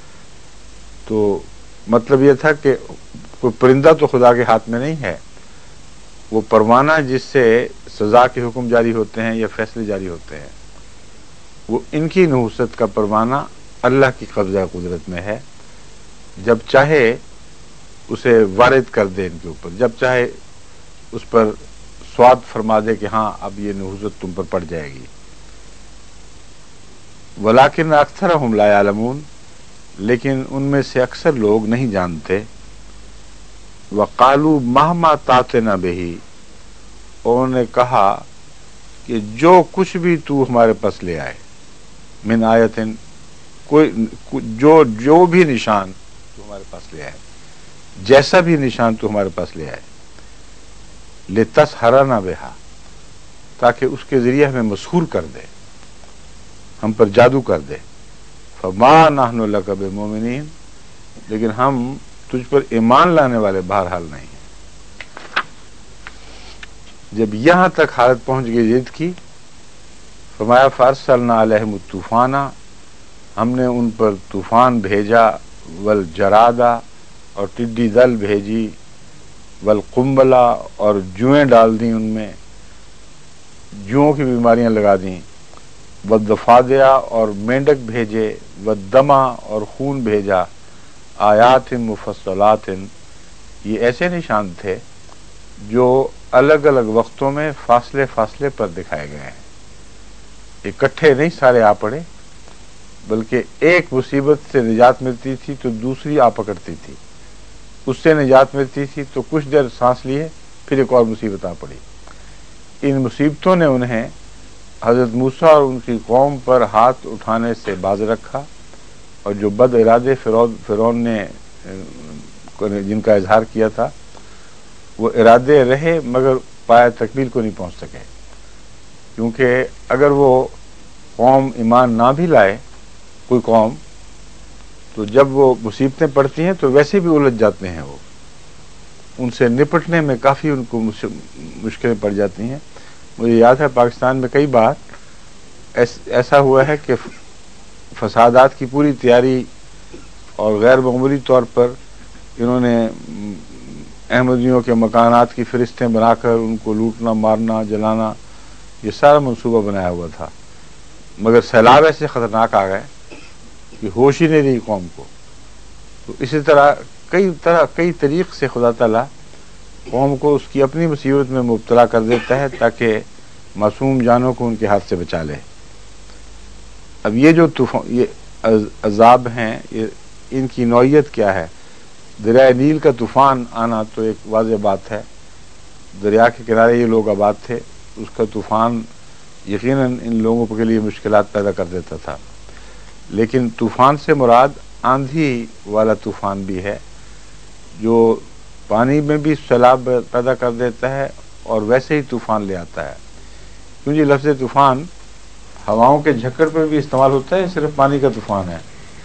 تو مطلب یہ تھا کہ کوئی پرندہ تو خدا کے ہاتھ میں نہیں ہے، وہ پروانہ جس سے سزا کے حکم جاری ہوتے ہیں یا فیصلے جاری ہوتے ہیں، وہ ان کی نحوست کا پروانہ اللہ کی قبضہ قدرت میں ہے، جب چاہے اسے وارد کر دے ان کے اوپر، جب چاہے اس پر سواد فرما دے کہ ہاں اب یہ نحوست تم پر پڑ جائے گی۔ ولیکن اکثرهم لا یعلمون، لیکن ان میں سے اکثر لوگ نہیں جانتے۔ وقالوا مہما تاتنا بہ، اور انہوں نے کہا کہ جو کچھ بھی تو ہمارے پاس لے آئے، من آیتن، جو بھی نشان تو ہمارے پاس لے آئے، جیسا بھی نشان تو ہمارے پاس لے آئے، لتسحرنا بہا، تاکہ اس کے ذریعے ہمیں مسحور کر دے، ہم پر جادو کر دے۔ فما نحن لک بمؤمنین، لیکن ہم تجھ پر ایمان لانے والے بہرحال نہیں ہیں۔ جب یہاں تک حالت پہنچ گئی ضد کی، فرمایا فارسلنا علیہم الطوفان، ہم نے ان پر طوفان بھیجا، والجرادہ، اور ٹڈی دل بھیجی، والقنبلہ، اور جوئیں ڈال دیں ان میں، جوؤں کی بیماریاں لگا دیں، والضفادع، اور مینڈک بھیجے، والدمع، اور خون بھیجا، آیات مفصلات، یہ ایسے نشان تھے جو الگ الگ وقتوں میں فاصلے فاصلے پر دکھائے گئے ہیں، اکٹھے نہیں سارے آ پڑے، بلکہ ایک مصیبت سے نجات ملتی تھی تو دوسری آ پکڑتی تھی، اس سے نجات ملتی تھی تو کچھ دیر سانس لیے پھر ایک اور مصیبت آ پڑی۔ ان مصیبتوں نے انہیں حضرت موسیٰ اور ان کی قوم پر ہاتھ اٹھانے سے باز رکھا، اور جو بد ارادے فرعون نے جن کا اظہار کیا تھا وہ ارادے رہے مگر پایہ تکمیل کو نہیں پہنچ سکے۔ کیونکہ اگر وہ قوم ایمان نہ بھی لائے کوئی قوم، تو جب وہ مصیبتیں پڑتی ہیں تو ویسے بھی الجھ جاتے ہیں، وہ ان سے نپٹنے میں کافی ان کو مشکلیں پڑ جاتی ہیں۔ مجھے یاد ہے پاکستان میں کئی بار ایسا ہوا ہے کہ فسادات کی پوری تیاری اور غیر معمولی طور پر انہوں نے احمدیوں کے مکانات کی فہرستیں بنا کر ان کو لوٹنا، مارنا، جلانا، یہ سارا منصوبہ بنایا ہوا تھا، مگر سیلاب ایسے خطرناک آ گئے کہ ہوش ہی نہیں رہی قوم کو۔ تو اسی طرح کئی طریق سے خدا تعالیٰ قوم کو اس کی اپنی مصیبت میں مبتلا کر دیتا ہے تاکہ معصوم جانوں کو ان کے ہاتھ سے بچا لے۔ اب یہ جو یہ عذاب ہیں، ان کی نوعیت کیا ہے؟ دریائے نیل کا طوفان آنا تو ایک واضح بات ہے، دریا کے کنارے یہ لوگ آباد تھے، اس کا طوفان یقیناً ان لوگوں کے لیے مشکلات پیدا کر دیتا تھا، لیکن طوفان سے مراد آندھی والا طوفان بھی ہے جو پانی میں بھی سیلاب پیدا کر دیتا ہے اور ویسے ہی طوفان لے آتا ہے۔ کیونکہ لفظ طوفان ہواؤں کے جھکڑ پہ بھی استعمال ہوتا ہے، صرف پانی کا طوفان ہے۔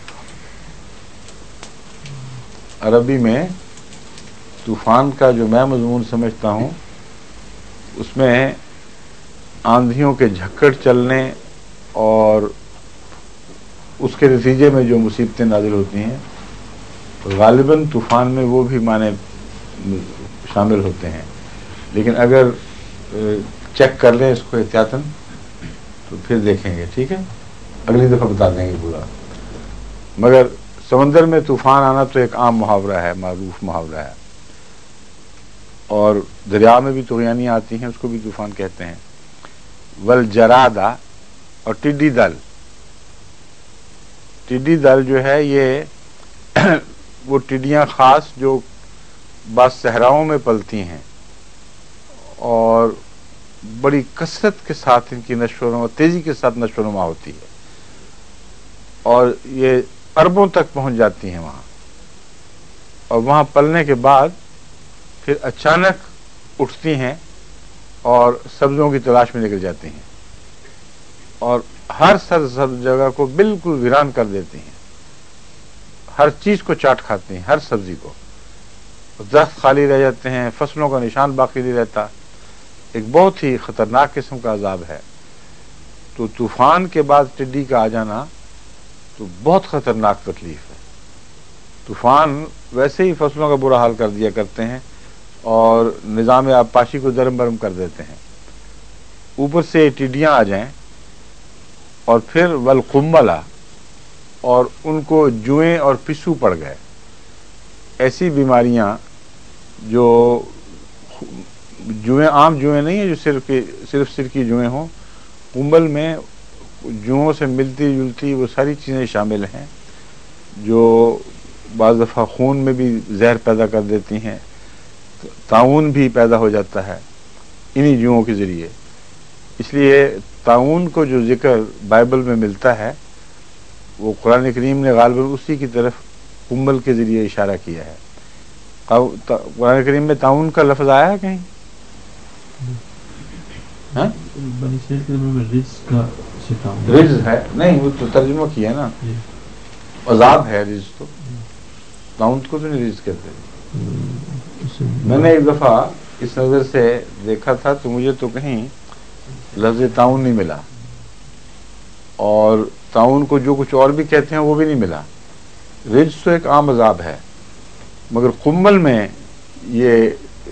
عربی میں طوفان کا جو میں مضمون سمجھتا ہوں، اس میں آندھیوں کے جھکڑ چلنے اور اس کے نتیجے میں جو مصیبتیں نازل ہوتی ہیں، غالباً طوفان میں وہ بھی معنی شامل ہوتے ہیں، لیکن اگر چیک کر لیں اس کو احتیاطاً تو پھر دیکھیں گے، ٹھیک ہے، اگلی دفعہ بتا دیں گے پورا۔ مگر سمندر میں طوفان آنا تو ایک عام محاورہ ہے، معروف محاورہ ہے، اور دریا میں بھی طغیانیاں آتی ہیں، اس کو بھی طوفان کہتے ہیں۔ والجرادہ، اور ٹڈی دل۔ ٹڈی دل جو ہے یہ وہ ٹڈیاں خاص جو بعض صحراؤں میں پلتی ہیں اور بڑی کثرت کے ساتھ ان کی نشو و نما، تیزی کے ساتھ نشو و نما ہوتی ہے، اور یہ اربوں تک پہنچ جاتی ہیں وہاں، اور وہاں پلنے کے بعد پھر اچانک اٹھتی ہیں اور سبزوں کی تلاش میں نکل جاتی ہیں اور ہر سرسبز جگہ کو بالکل ویران کر دیتی ہیں، ہر چیز کو چاٹ کھاتی ہیں، ہر سبزی کو، درخت خالی رہ جاتے ہیں، فصلوں کا نشان باقی نہیں رہتا۔ ایک بہت ہی خطرناک قسم کا عذاب ہے۔ تو طوفان کے بعد ٹڈی کا آ جانا تو بہت خطرناک تکلیف ہے۔ طوفان ویسے ہی فصلوں کا برا حال کر دیا کرتے ہیں اور نظام آبپاشی کو درم برم کر دیتے ہیں، اوپر سے ٹڈیاں آ جائیں اور پھر والقملہ، اور ان کو جوئیں اور پسو پڑ گئے، ایسی بیماریاں جو جوئیں عام جوئیں نہیں ہیں جو صرف سر کی جوئیں ہوں، قمل میں جوؤں سے ملتی جلتی وہ ساری چیزیں شامل ہیں جو بعض دفعہ خون میں بھی زہر پیدا کر دیتی ہیں، طاعون بھی پیدا ہو جاتا ہے انہی جوؤں کے ذریعے۔ اس لیے طاعون کو جو ذکر بائبل میں ملتا ہے وہ قرآن کریم نے غالباً اسی کی طرف قمل کے ذریعے اشارہ کیا ہے۔ قرآن کریم میں طاعون کا لفظ آیا ہے کہیں؟ رجز ہے نہیں، وہ تو ترجمہ کیا ہے نا، عذاب ہے رجز، تو طاعون کو تو نہیں رجز کہتے۔ میں نے ایک دفعہ اس نظر سے دیکھا تھا تو مجھے تو کہیں لفظ طاعون نہیں ملا، اور طاعون کو جو کچھ اور بھی کہتے ہیں وہ بھی نہیں ملا۔ رجز تو ایک عام عذاب ہے، مگر قمل میں یہ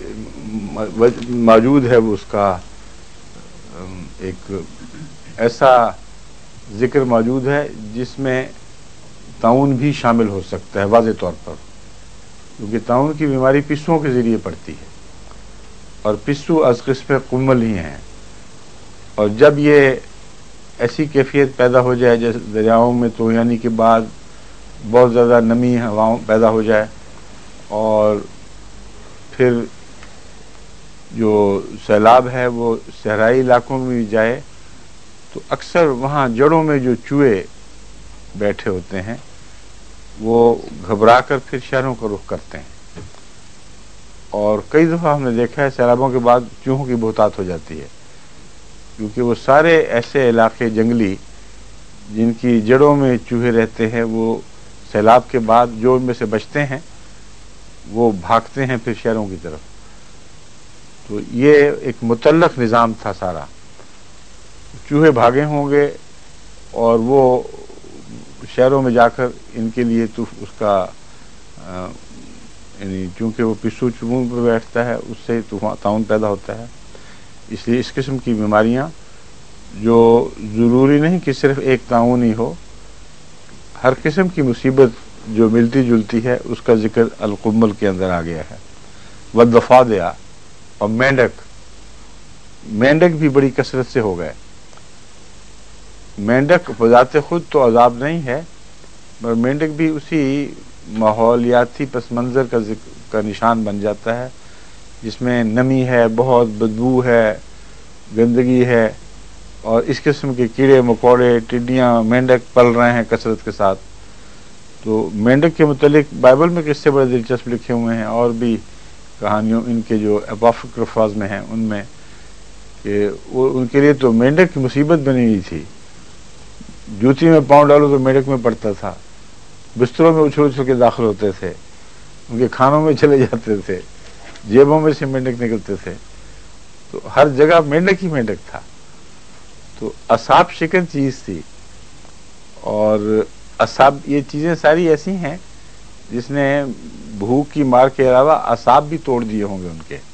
موجود ہے، وہ اس کا ایک ایسا ذکر موجود ہے جس میں طاعون بھی شامل ہو سکتا ہے واضح طور پر، کیونکہ طاعون کی بیماری پسوؤں کے ذریعے پڑتی ہے اور پسو از قسم قمل ہی ہیں، اور جب یہ ایسی کیفیت پیدا ہو جائے جیسے دریاؤں میں طغیانی کے بعد بہت زیادہ نمی ہواؤں پیدا ہو جائے اور پھر جو سیلاب ہے وہ صحرائی علاقوں میں بھی جائے، تو اکثر وہاں جڑوں میں جو چوہے بیٹھے ہوتے ہیں وہ گھبرا کر پھر شہروں کا رخ کرتے ہیں، اور کئی دفعہ ہم نے دیکھا ہے سیلابوں کے بعد چوہوں کی بہتات ہو جاتی ہے، کیونکہ وہ سارے ایسے علاقے جنگلی جن کی جڑوں میں چوہے رہتے ہیں، وہ سیلاب کے بعد جو ان میں سے بچتے ہیں وہ بھاگتے ہیں پھر شہروں کی طرف. تو یہ ایک متعلق نظام تھا سارا. چوہے بھاگے ہوں گے اور وہ شہروں میں جا کر ان کے لیے تو اس کا یعنی چونکہ وہ پسو چمون پہ بیٹھتا ہے اس سے تعاون پیدا ہوتا ہے. اس لیے اس قسم کی بیماریاں جو ضروری نہیں کہ صرف ایک تعاون ہی ہو، ہر قسم کی مصیبت جو ملتی جلتی ہے اس کا ذکر القمل کے اندر آ گیا ہے. والضفادع، اور مینڈک بھی بڑی کثرت سے ہو گئے. مینڈک بذات خود تو عذاب نہیں ہے، مگر مینڈک بھی اسی ماحولیاتی پس منظر کا نشان بن جاتا ہے جس میں نمی ہے، بہت بدبو ہے، گندگی ہے، اور اس قسم کے کیڑے مکوڑے ٹڈیاں مینڈک پل رہے ہیں کثرت کے ساتھ. تو مینڈک کے متعلق بائبل میں قصے بڑے دلچسپ لکھے ہوئے ہیں، اور بھی کہانیوں ان کے جو اپوکریفاز میں ہیں ان میں، کہ وہ ان کے لیے تو مینڈک کی مصیبت بنی ہوئی تھی. جوتی میں پاؤں ڈالو تو مینڈک میں پڑتا تھا، بستروں میں اچھل اچھل کے داخل ہوتے تھے، ان کے کھانوں میں چلے جاتے تھے، جیبوں میں سے مینڈک نکلتے تھے. تو ہر جگہ مینڈک ہی مینڈک تھا. تو اعصاب شکن چیز تھی، اور اعصاب یہ چیزیں ساری ایسی ہیں جس نے بھوک کی مار کے علاوہ اعصاب بھی توڑ دیے ہوں گے ان کے.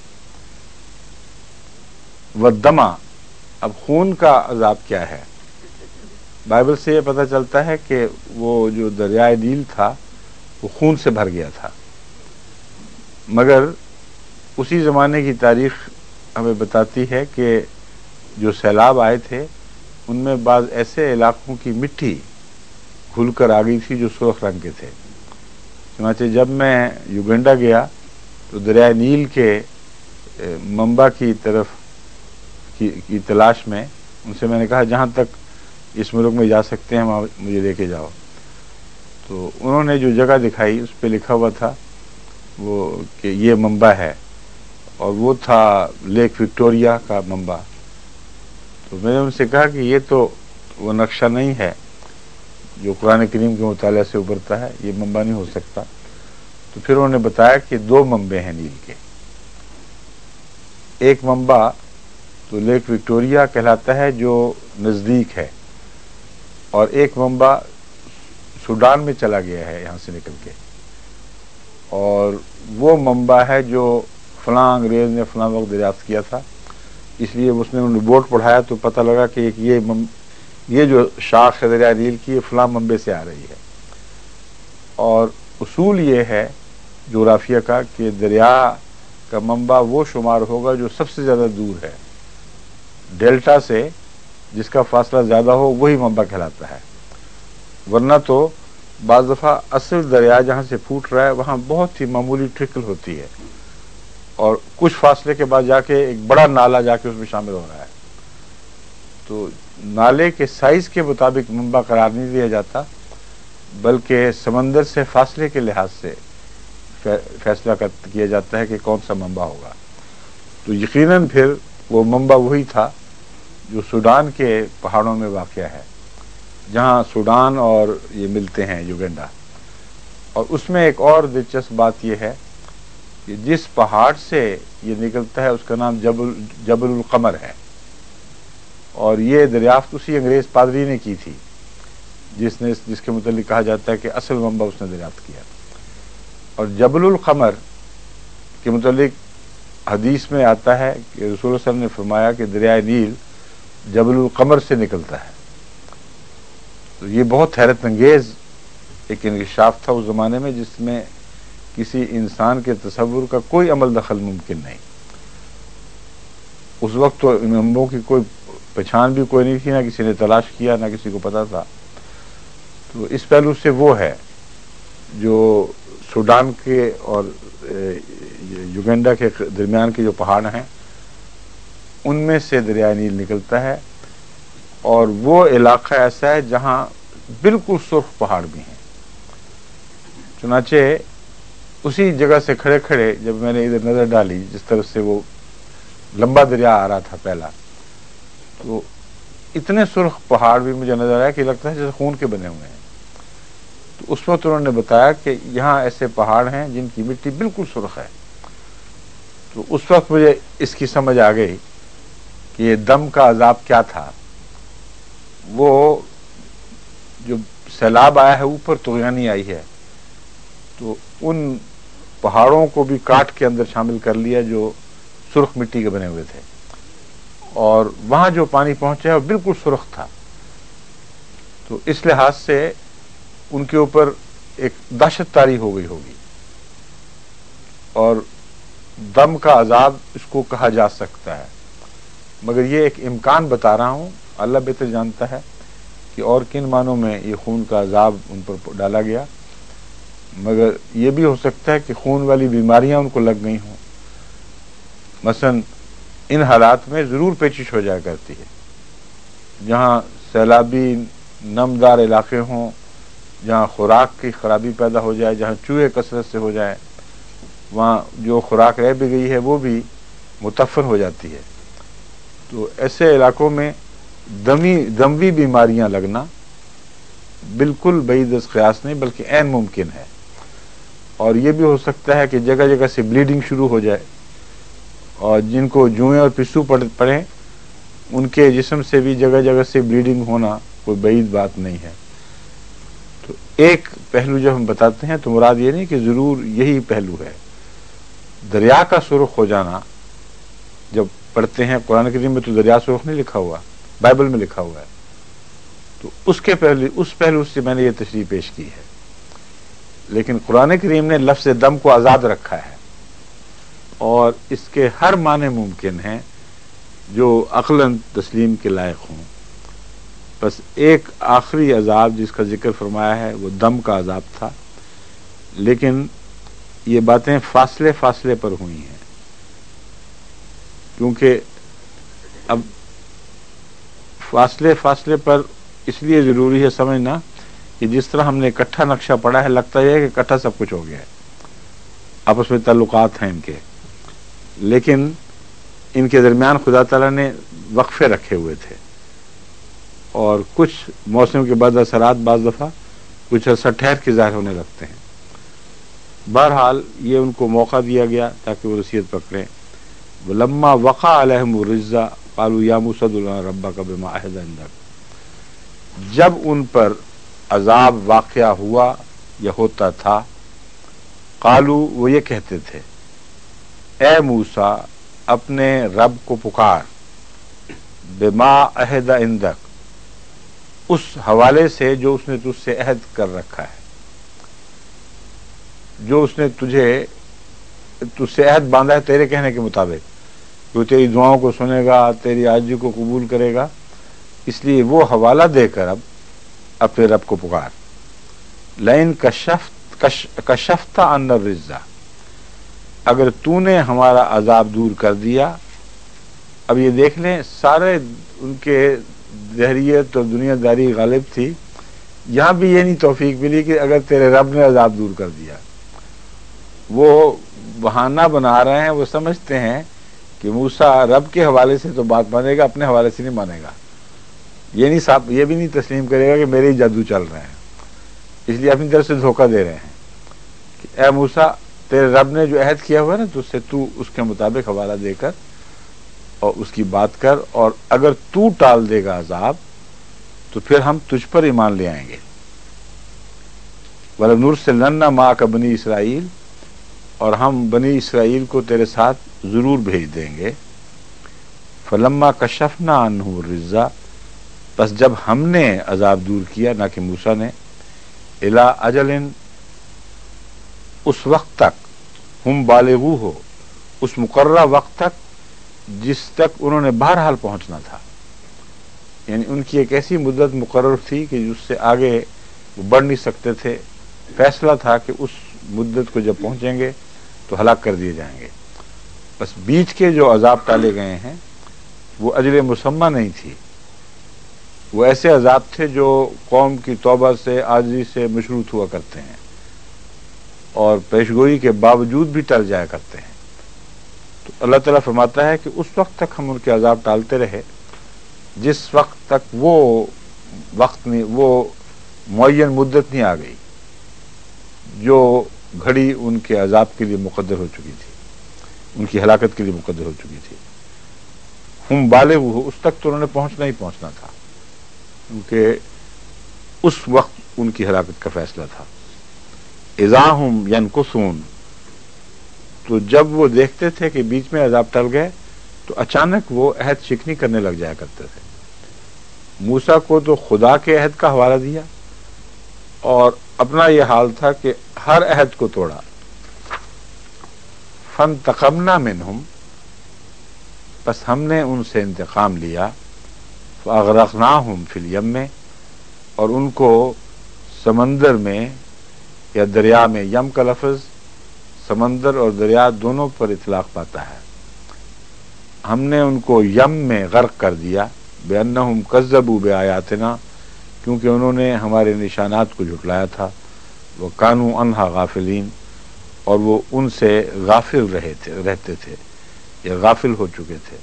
والدمع، اب خون کا عذاب کیا ہے؟ بائبل سے یہ پتہ چلتا ہے کہ وہ جو دریائے نیل تھا وہ خون سے بھر گیا تھا، مگر اسی زمانے کی تاریخ ہمیں بتاتی ہے کہ جو سیلاب آئے تھے ان میں بعض ایسے علاقوں کی مٹی گھل کر آ گئی تھی جو سرخ رنگ کے تھے. چنانچہ جب میں یوگنڈا گیا تو دریائے نیل کے منبع کی طرف کی تلاش میں ان سے میں نے کہا جہاں تک اس ملک میں جا سکتے ہیں وہاں مجھے لے کے جاؤ. تو انہوں نے جو جگہ دکھائی اس پہ لکھا ہوا تھا وہ کہ یہ منبع ہے، اور وہ تھا لیک وکٹوریا کا منبع. تو میں نے ان سے کہا کہ یہ تو وہ نقشہ نہیں ہے جو قرآن کریم کے مطالعہ سے ابھرتا ہے، یہ منبع نہیں ہو سکتا. تو پھر انہوں نے بتایا کہ دو منبع ہیں نیل کے. ایک منبع تو لیک وکٹوریا کہلاتا ہے جو نزدیک ہے، اور ایک منبع سوڈان میں چلا گیا ہے یہاں سے نکل کے، اور وہ منبع ہے جو فلاں انگریز نے فلاں وقت دریافت کیا تھا. اس لیے اس نے انہوں نے بورڈ پڑھایا تو پتہ لگا کہ یہ جو شاخ ہے دریا نیل کی یہ فلاں منبع سے آ رہی ہے. اور اصول یہ ہے جغرافیہ کا کہ دریا کا منبع وہ شمار ہوگا جو سب سے زیادہ دور ہے، ڈیلٹا سے جس کا فاصلہ زیادہ ہو وہی منبع کہلاتا ہے. ورنہ تو بعض دفعہ اصل دریا جہاں سے پھوٹ رہا ہے وہاں بہت ہی معمولی ٹرکل ہوتی ہے، اور کچھ فاصلے کے بعد جا کے ایک بڑا نالا جا کے اس میں شامل ہو رہا ہے. تو نالے کے سائز کے مطابق منبع قرار نہیں دیا جاتا، بلکہ سمندر سے فاصلے کے لحاظ سے فیصلہ کیا جاتا ہے کہ کون سا منبع ہوگا. تو یقیناً پھر وہ منبع وہی تھا جو سوڈان کے پہاڑوں میں واقع ہے، جہاں سوڈان اور یہ ملتے ہیں یوگنڈا. اور اس میں ایک اور دلچسپ بات یہ ہے کہ جس پہاڑ سے یہ نکلتا ہے اس کا نام جبل القمر ہے، اور یہ دریافت اسی انگریز پادری نے کی تھی جس کے متعلق کہا جاتا ہے کہ اصل منبع اس نے دریافت کیا. اور جبل القمر کے متعلق حدیث میں آتا ہے کہ رسول اللہ صلی اللہ علیہ وسلم نے فرمایا کہ دریائے نیل جبل القمر سے نکلتا ہے. تو یہ بہت حیرت انگیز ایک انکشاف تھا اس زمانے میں جس میں کسی انسان کے تصور کا کوئی عمل دخل ممکن نہیں. اس وقت تو ان منبعوں کی کوئی پہچان بھی کوئی نہیں تھی، نہ کسی نے تلاش کیا، نہ کسی کو پتا تھا. تو اس پہلو سے وہ ہے جو سوڈان کے اور یوگنڈا کے درمیان کے جو پہاڑ ہیں ان میں سے دریائے نیل نکلتا ہے، اور وہ علاقہ ایسا ہے جہاں بالکل سرخ پہاڑ بھی ہیں. چنانچہ اسی جگہ سے کھڑے کھڑے جب میں نے ادھر نظر ڈالی جس طرف سے وہ لمبا دریا آ رہا تھا پہلا، تو اتنے سرخ پہاڑ بھی مجھے نظر آیا کہ لگتا ہے جیسے خون کے بنے ہوئے ہیں. تو اس وقت انہوں نے بتایا کہ یہاں ایسے پہاڑ ہیں جن کی مٹی بالکل سرخ ہے. تو اس وقت مجھے اس کی سمجھ آ گئی کہ یہ دم کا عذاب کیا تھا. وہ جو سیلاب آیا ہے اوپر طغیانی آئی ہے تو ان پہاڑوں کو بھی کاٹ کے اندر شامل کر لیا جو سرخ مٹی کے بنے ہوئے تھے, اور وہاں جو پانی پہنچا وہ بالکل سرخ تھا. تو اس لحاظ سے ان کے اوپر ایک دہشت طاری ہو گئی ہوگی, اور دم کا عذاب اس کو کہا جا سکتا ہے. مگر یہ ایک امکان بتا رہا ہوں, اللہ بہتر جانتا ہے کہ اور کن معنوں میں یہ خون کا عذاب ان پر ڈالا گیا. مگر یہ بھی ہو سکتا ہے کہ خون والی بیماریاں ان کو لگ گئی ہوں. مثلا ان حالات میں ضرور پیچش ہو جایا کرتی ہے, جہاں سیلابی نمدار علاقے ہوں, جہاں خوراک کی خرابی پیدا ہو جائے, جہاں چوہے کثرت سے ہو جائیں, وہاں جو خوراک رہ بھی گئی ہے وہ بھی متفر ہو جاتی ہے. تو ایسے علاقوں میں دموی بیماریاں لگنا بالکل بعید از قیاس نہیں بلکہ عین ممکن ہے. اور یہ بھی ہو سکتا ہے کہ جگہ جگہ سے بلیڈنگ شروع ہو جائے, اور جن کو جوئیں اور پسو پڑیں ان کے جسم سے بھی جگہ جگہ سے بلیڈنگ ہونا کوئی بعید بات نہیں ہے. تو ایک پہلو جب ہم بتاتے ہیں تو مراد یہ نہیں کہ ضرور یہی پہلو ہے. دریا کا سرخ ہو جانا جب پڑھتے ہیں قرآن کریم میں تو دریا سرخ نہیں لکھا ہوا, بائبل میں لکھا ہوا ہے. تو اس پہلو سے میں نے یہ تشریح پیش کی ہے. لیکن قرآن کریم نے لفظ دم کو آزاد رکھا ہے, اور اس کے ہر معنی ممکن ہیں جو عقلاً تسلیم کے لائق ہوں. بس ایک آخری عذاب جس کا ذکر فرمایا ہے وہ دم کا عذاب تھا, لیکن یہ باتیں فاصلے فاصلے پر ہوئی ہیں, کیونکہ اب فاصلے پر اس لیے ضروری ہے سمجھنا کہ جس طرح ہم نے اکٹھا نقشہ پڑھا ہے لگتا یہ ہے کہ اکٹھا سب کچھ ہو گیا ہے, آپس میں تعلقات ہیں ان کے, لیکن ان کے درمیان خدا تعالیٰ نے وقفے رکھے ہوئے تھے, اور کچھ موسم کے بعد اثرات بعض دفعہ کچھ عرصہ ٹھہر کے ظاہر ہونے لگتے ہیں. بہرحال یہ ان کو موقع دیا گیا تاکہ وہ نصیحت پکڑیں. وَلَمَّا وَقَعَ عَلَيْهِمُ الرِّجْزُ قَالُوا يَا مُوسَىٰ ادْعُ لَنَا رَبَّكَ بِمَا عَهِدَ عِندَكَ, جب ان پر عذاب واقعہ ہوا یا ہوتا تھا, قالو وہ یہ کہتے تھے, اے موسیٰ اپنے رب کو پکار, بما عہد عندک اس حوالے سے جو اس نے تجھ سے عہد کر رکھا ہے, جو اس نے تجھ سے عہد باندھا ہے تیرے کہنے کے مطابق, وہ تیری دعاؤں کو سنے گا, تیری عاجزی کو قبول کرے گا, اس لیے وہ حوالہ دے کر اب اپنے رب کو پکار. لئن کشفت عنا الرجز, اگر تو نے ہمارا عذاب دور کر دیا. اب یہ دیکھ لیں سارے ان کے دہریت اور دنیا داری غالب تھی, یہاں بھی یہ نہیں توفیق ملی کہ اگر تیرے رب نے عذاب دور کر دیا. وہ بہانہ بنا رہے ہیں, وہ سمجھتے ہیں کہ موسیٰ رب کے حوالے سے تو بات مانے گا, اپنے حوالے سے نہیں مانے گا. یہ بھی نہیں تسلیم کرے گا کہ میرے ہی جادو چل رہے ہیں, اس لیے اپنی طرف سے دھوکہ دے رہے ہیں کہ اے موسیٰ تیرے رب نے جو عہد کیا ہوا ہے نا تجھ سے, تو اس کے مطابق حوالہ دے کر اور اس کی بات کر, اور اگر تو ٹال دے گا عذاب تو پھر ہم تجھ پر ایمان لے آئیں گے. وَلَنُرْسِلَنَّ مَعَكَ بَنِي اسرائیل, اور ہم بنی اسرائیل کو تیرے ساتھ ضرور بھیج دیں گے. فَلَمَّا كَشَفْنَا عَنْهُ الرِّجْزَ, بس جب ہم نے عذاب دور کیا, نہ کہ موسیٰ نے, اِلَىٰ أَجَلٍ اس وقت تک, ہم بالغو ہو اس مقررہ وقت تک جس تک انہوں نے بہرحال پہنچنا تھا. یعنی ان کی ایک ایسی مدت مقرر تھی کہ اس سے آگے وہ بڑھ نہیں سکتے تھے. فیصلہ تھا کہ اس مدت کو جب پہنچیں گے تو ہلاک کر دیے جائیں گے. بس بیچ کے جو عذاب ٹالے گئے ہیں وہ اجر مسمى نہیں تھی, وہ ایسے عذاب تھے جو قوم کی توبہ سے, عاجزی سے مشروط ہوا کرتے ہیں اور پیشگوئی کے باوجود بھی ٹل جایا کرتے ہیں. تو اللہ تعالیٰ فرماتا ہے کہ اس وقت تک ہم ان کے عذاب ٹالتے رہے, جس وقت تک وہ معین مدت نہیں آ گئی جو گھڑی ان کے عذاب کے لیے مقدر ہو چکی تھی، ان کی ہلاکت کے لیے مقدر ہو چکی تھی. ہم بالغ ہو، اس تک تو انہوں نے پہنچنا تھا، کیونکہ اس وقت ان کی ہلاکت کا فیصلہ تھا. اذا ہم ینکثون، تو جب وہ دیکھتے تھے کہ بیچ میں عذاب ٹل گئے تو اچانک وہ عہد شکنی کرنے لگ جایا کرتے تھے. موسیٰ کو تو خدا کے عہد کا حوالہ دیا اور اپنا یہ حال تھا کہ ہر عہد کو توڑا. فانتقمنا منہم، بس ہم نے ان سے انتقام لیا. فاغرقناہم فی الیم، اور ان کو سمندر میں یا دریا میں، یم کا لفظ سمندر اور دریا دونوں پر اطلاق پاتا ہے، ہم نے ان کو یم میں غرق کر دیا. بأنہم کذبوا بآیاتنا، کیونکہ انہوں نے ہمارے نشانات کو جھٹلایا تھا. وکانوا عنہا غافلین، اور وہ ان سے غافل رہتے تھے یا غافل ہو چکے تھے.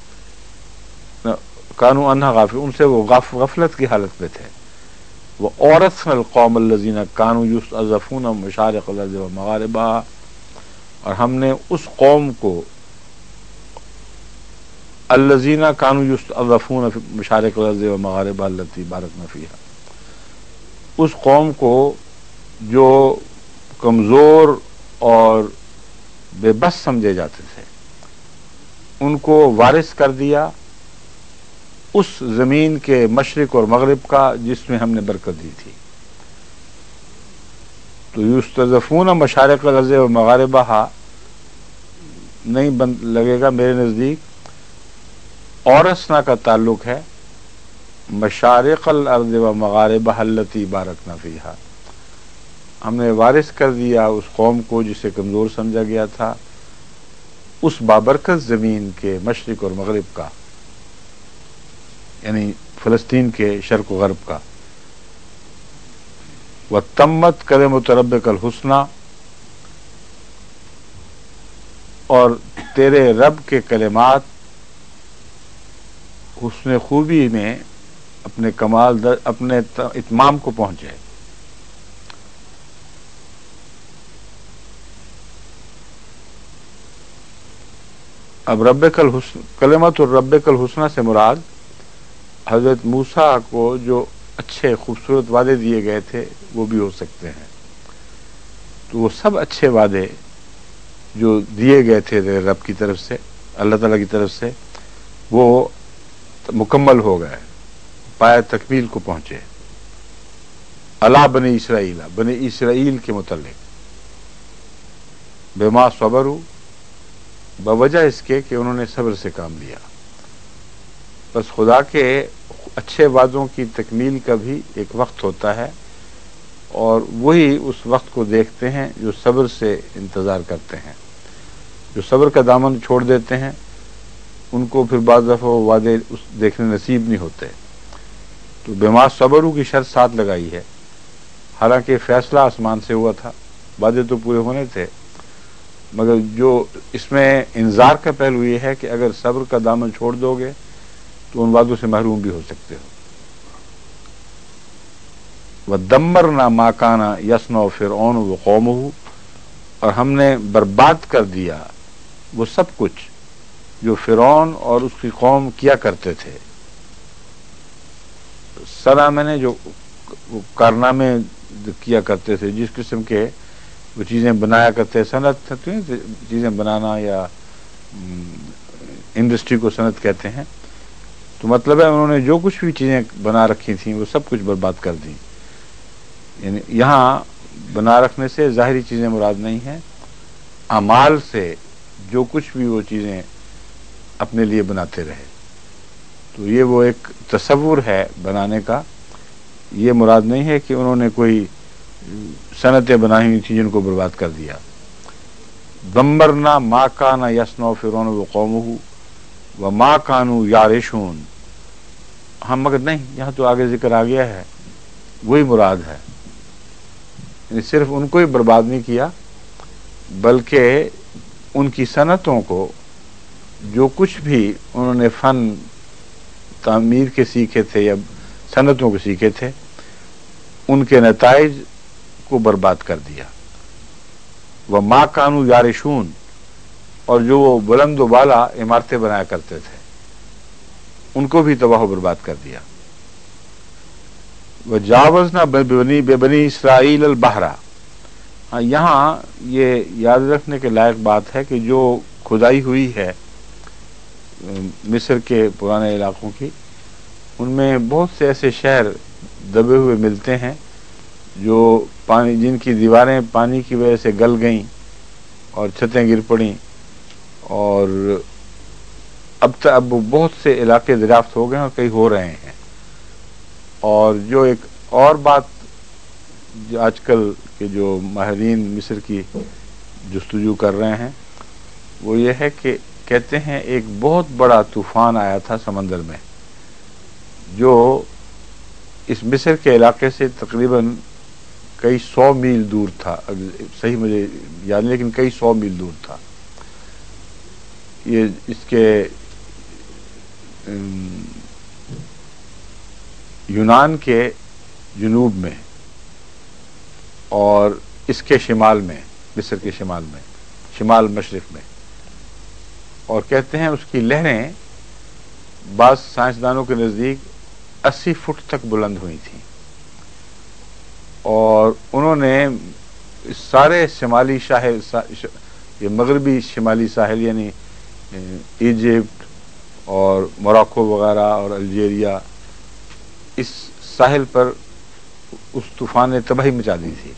کانوا عنہا غافل، ان سے وہ غفلت کی حالت میں تھے. وَأَوْرَثْنَا الْقَوْمَ الَّذِينَ كَانُوا يُسْتَضْعَفُونَ مَشَارِقَ الْأَرْضِ وَمَغَارِبَهَا، اور ہم نے اس قوم کو الذین کانوا یستضعفون فی مشارق الارض ومغاربها التی بارکنا فیہا، اس قوم کو جو کمزور اور بے بس سمجھے جاتے تھے، ان کو وارث کر دیا اس زمین کے مشرق اور مغرب کا جس میں ہم نے برکت دی تھی. تو یستضعفون مشارق الارض ومغاربها نہیں لگے گا میرے نزدیک. اورثنا کا تعلق ہے مشارق الارض و مغاربها التی بارکنا فیہا، ہم نے وارث کر دیا اس قوم کو جسے کمزور سمجھا گیا تھا اس بابرکت زمین کے مشرق اور مغرب کا، یعنی فلسطین کے شرق و غرب کا. وتمت کلمۃ ربک الحسنی، اور تیرے رب کے کلمات حسن خوبی میں اپنے کمال اپنے اتمام کو پہنچے. اب ربک الحسن، کلمۃ الربک الحسنی سے مراد حضرت موسیٰ کو جو اچھے خوبصورت وعدے دیے گئے تھے وہ بھی ہو سکتے ہیں. تو وہ سب اچھے وعدے جو دیے گئے تھے رب کی طرف سے، اللہ تعالیٰ کی طرف سے، وہ مکمل ہو گئے، پایہ تکمیل کو پہنچے. علی بنی اسرائیل، بنی اسرائیل کے متعلق، بما صبروا، بوجہ اس کے کہ انہوں نے صبر سے کام لیا. بس خدا کے اچھے وعدوں کی تکمیل کا بھی ایک وقت ہوتا ہے، اور وہی اس وقت کو دیکھتے ہیں جو صبر سے انتظار کرتے ہیں. جو صبر کا دامن چھوڑ دیتے ہیں ان کو پھر بعض دفعہ وعدے دیکھنے نصیب نہیں ہوتے. تو بما صبروا کی شرط ساتھ لگائی ہے، حالانکہ فیصلہ آسمان سے ہوا تھا، وعدے تو پورے ہونے تھے، مگر جو اس میں انذار کا پہلو یہ ہے کہ اگر صبر کا دامن چھوڑ دو گے تو ان وعدوں سے محروم بھی ہو سکتے ہو. وَدَمَّرْنَا مَا كَانَ يَصْنَعُ فِرْعَوْنُ وَقَوْمُهُ، اور ہم نے برباد کر دیا وہ سب کچھ جو فرعون اور اس کی قوم کیا کرتے تھے. صنع میں نے جو کارنامے کیا کرتے تھے، جس قسم کے وہ چیزیں بنایا کرتے، صنعت چیزیں بنانا یا انڈسٹری کو صنعت کہتے ہیں. تو مطلب ہے انہوں نے جو کچھ بھی چیزیں بنا رکھی تھیں وہ سب کچھ برباد کر دیں. یعنی یہاں بنا رکھنے سے ظاہری چیزیں مراد نہیں ہیں، اعمال سے جو کچھ بھی وہ چیزیں اپنے لیے بناتے رہے. تو یہ وہ ایک تصور ہے بنانے کا، یہ مراد نہیں ہے کہ انہوں نے کوئی صنعتیں بنائی ہوئی تھیں جن کو برباد کر دیا. دمرنا ما کان یصنع فرعون وقومہ وما کانوا یعرشون، ہم مگر نہیں، یہاں تو آگے ذکر آ گیا ہے، وہی مراد ہے. یعنی صرف ان کو ہی برباد نہیں کیا بلکہ ان کی صنعتوں کو، جو کچھ بھی انہوں نے فن تعمیر کے سیکھے تھے یا صنعتوں کے سیکھے تھے، ان کے نتائج کو برباد کر دیا۔ وہ ما کانوا یارشون، اور جو وہ بلند و بالا عمارتیں بنایا کرتے تھے ان کو بھی تباہ و برباد کر دیا۔ وجاوزنا ببنی اسرائیل البحر، ہاں یہاں یہ یاد رکھنے کے لائق بات ہے کہ جو کھدائی ہوئی ہے مصر کے پرانے علاقوں کی، ان میں بہت سے ایسے شہر دبے ہوئے ملتے ہیں جو پانی، جن کی دیواریں پانی کی وجہ سے گل گئیں اور چھتیں گر پڑیں، اور اب بہت سے علاقے دریافت ہو گئے اور کئی ہو رہے ہیں۔ اور جو ایک اور بات جو آج کل کے جو ماہرین مصر کی جستجو کر رہے ہیں وہ یہ ہے کہ کہتے ہیں ایک بہت بڑا طوفان آیا تھا سمندر میں، جو اس مصر کے علاقے سے تقریباً کئی 100 میل دور تھا، صحیح مجھے یاد نہیں لیکن کئی 100 میل دور تھا۔ یہ اس کے یونان کے جنوب میں اور اس کے شمال میں، مصر کے شمال میں، شمال مشرق میں، اور کہتے ہیں اس کی لہریں بعض سائنسدانوں کے نزدیک 80 فٹ تک بلند ہوئی تھیں، اور انہوں نے سارے شمالی ساحل، یہ مغربی شمالی ساحل یعنی ایجپٹ اور موراکو وغیرہ اور الجیریا، اس ساحل پر اس طوفان نے تباہی مچا دی تھی۔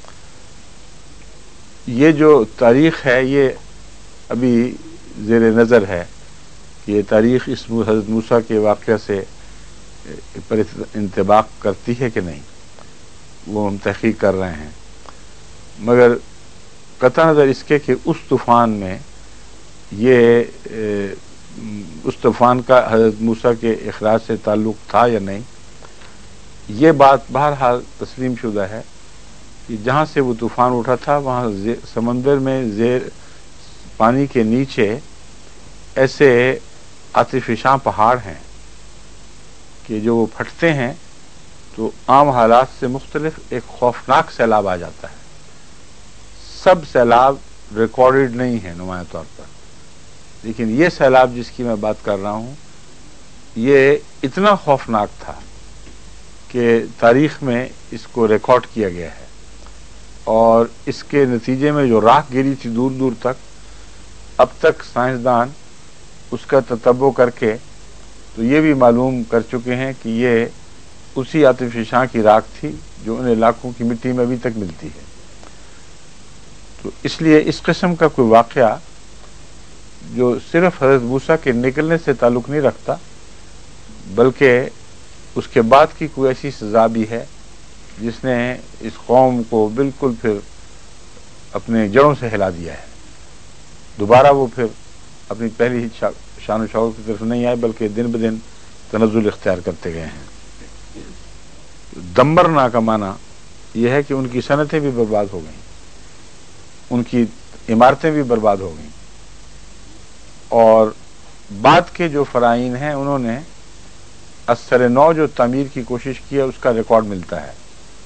یہ جو تاریخ ہے یہ ابھی زیر نظر ہے کہ یہ تاریخ اس حضرت موسیٰ کے واقعہ سے پر انطباق کرتی ہے کہ نہیں، وہ ہم تحقیق کر رہے ہیں، مگر قطع نظر اس کے کہ اس طوفان میں اس طوفان کا حضرت موسیٰ کے اخراج سے تعلق تھا یا نہیں، یہ بات بہرحال تسلیم شدہ ہے کہ جہاں سے وہ طوفان اٹھا تھا وہاں سمندر میں زیر پانی کے نیچے ایسے آتش فشاں پہاڑ ہیں کہ جو وہ پھٹتے ہیں تو عام حالات سے مختلف ایک خوفناک سیلاب آ جاتا ہے۔ سب سیلاب ریکارڈڈ نہیں ہیں نمایاں طور پر، لیکن یہ سیلاب جس کی میں بات کر رہا ہوں یہ اتنا خوفناک تھا کہ تاریخ میں اس کو ریکارڈ کیا گیا ہے، اور اس کے نتیجے میں جو راکھ گری تھی دور دور تک، اب تک سائنسدان اس کا تتبع کر کے تو یہ بھی معلوم کر چکے ہیں کہ یہ اسی آتش فشاں کی راکھ تھی جو ان علاقوں کی مٹی میں ابھی تک ملتی ہے۔ تو اس لیے اس قسم کا کوئی واقعہ جو صرف حضرت موسیٰ کے نکلنے سے تعلق نہیں رکھتا بلکہ اس کے بعد کی کوئی ایسی سزا بھی ہے جس نے اس قوم کو بالکل پھر اپنے جڑوں سے ہلا دیا ہے، دوبارہ وہ پھر اپنی پہلی شان و شوکت کی طرف نہیں آئے بلکہ دن بدن تنزل اختیار کرتے گئے ہیں۔ دمرنا کا معنی یہ ہے کہ ان کی صنعتیں بھی برباد ہو گئیں، ان کی عمارتیں بھی برباد ہو گئیں، اور بعد کے جو فرائین ہیں انہوں نے اثر نو جو تعمیر کی کوشش کی ہے اس کا ریکارڈ ملتا ہے۔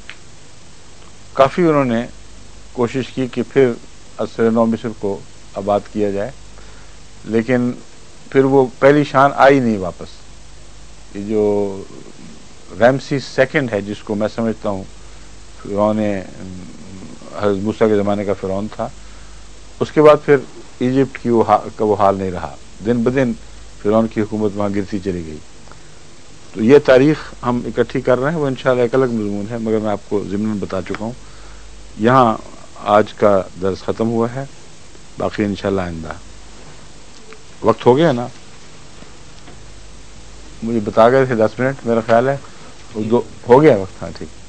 کافی انہوں نے کوشش کی کہ پھر اثر نو مصر کو آباد کیا جائے، لیکن پھر وہ پہلی شان آئی نہیں واپس۔ یہ جو ریمسیس سیکنڈ ہے جس کو میں سمجھتا ہوں فرعون حضرت موسیٰ کے زمانے کا فرعون تھا، اس کے بعد پھر ایجپٹ کی وہ حال نہیں رہا، دن بدن فرعون کی حکومت وہاں گرتی چلی گئی۔ تو یہ تاریخ ہم اکٹھی کر رہے ہیں، وہ انشاءاللہ ایک الگ مضمون ہے، مگر میں آپ کو ضمناً بتا چکا ہوں۔ یہاں آج کا درس ختم ہوا ہے، باقی انشاءاللہ آئندہ۔ وقت ہو گیا نا، مجھے بتا گئے تھے 10 منٹ، میرا خیال ہے ہو گیا وقت، ہاں ٹھیک۔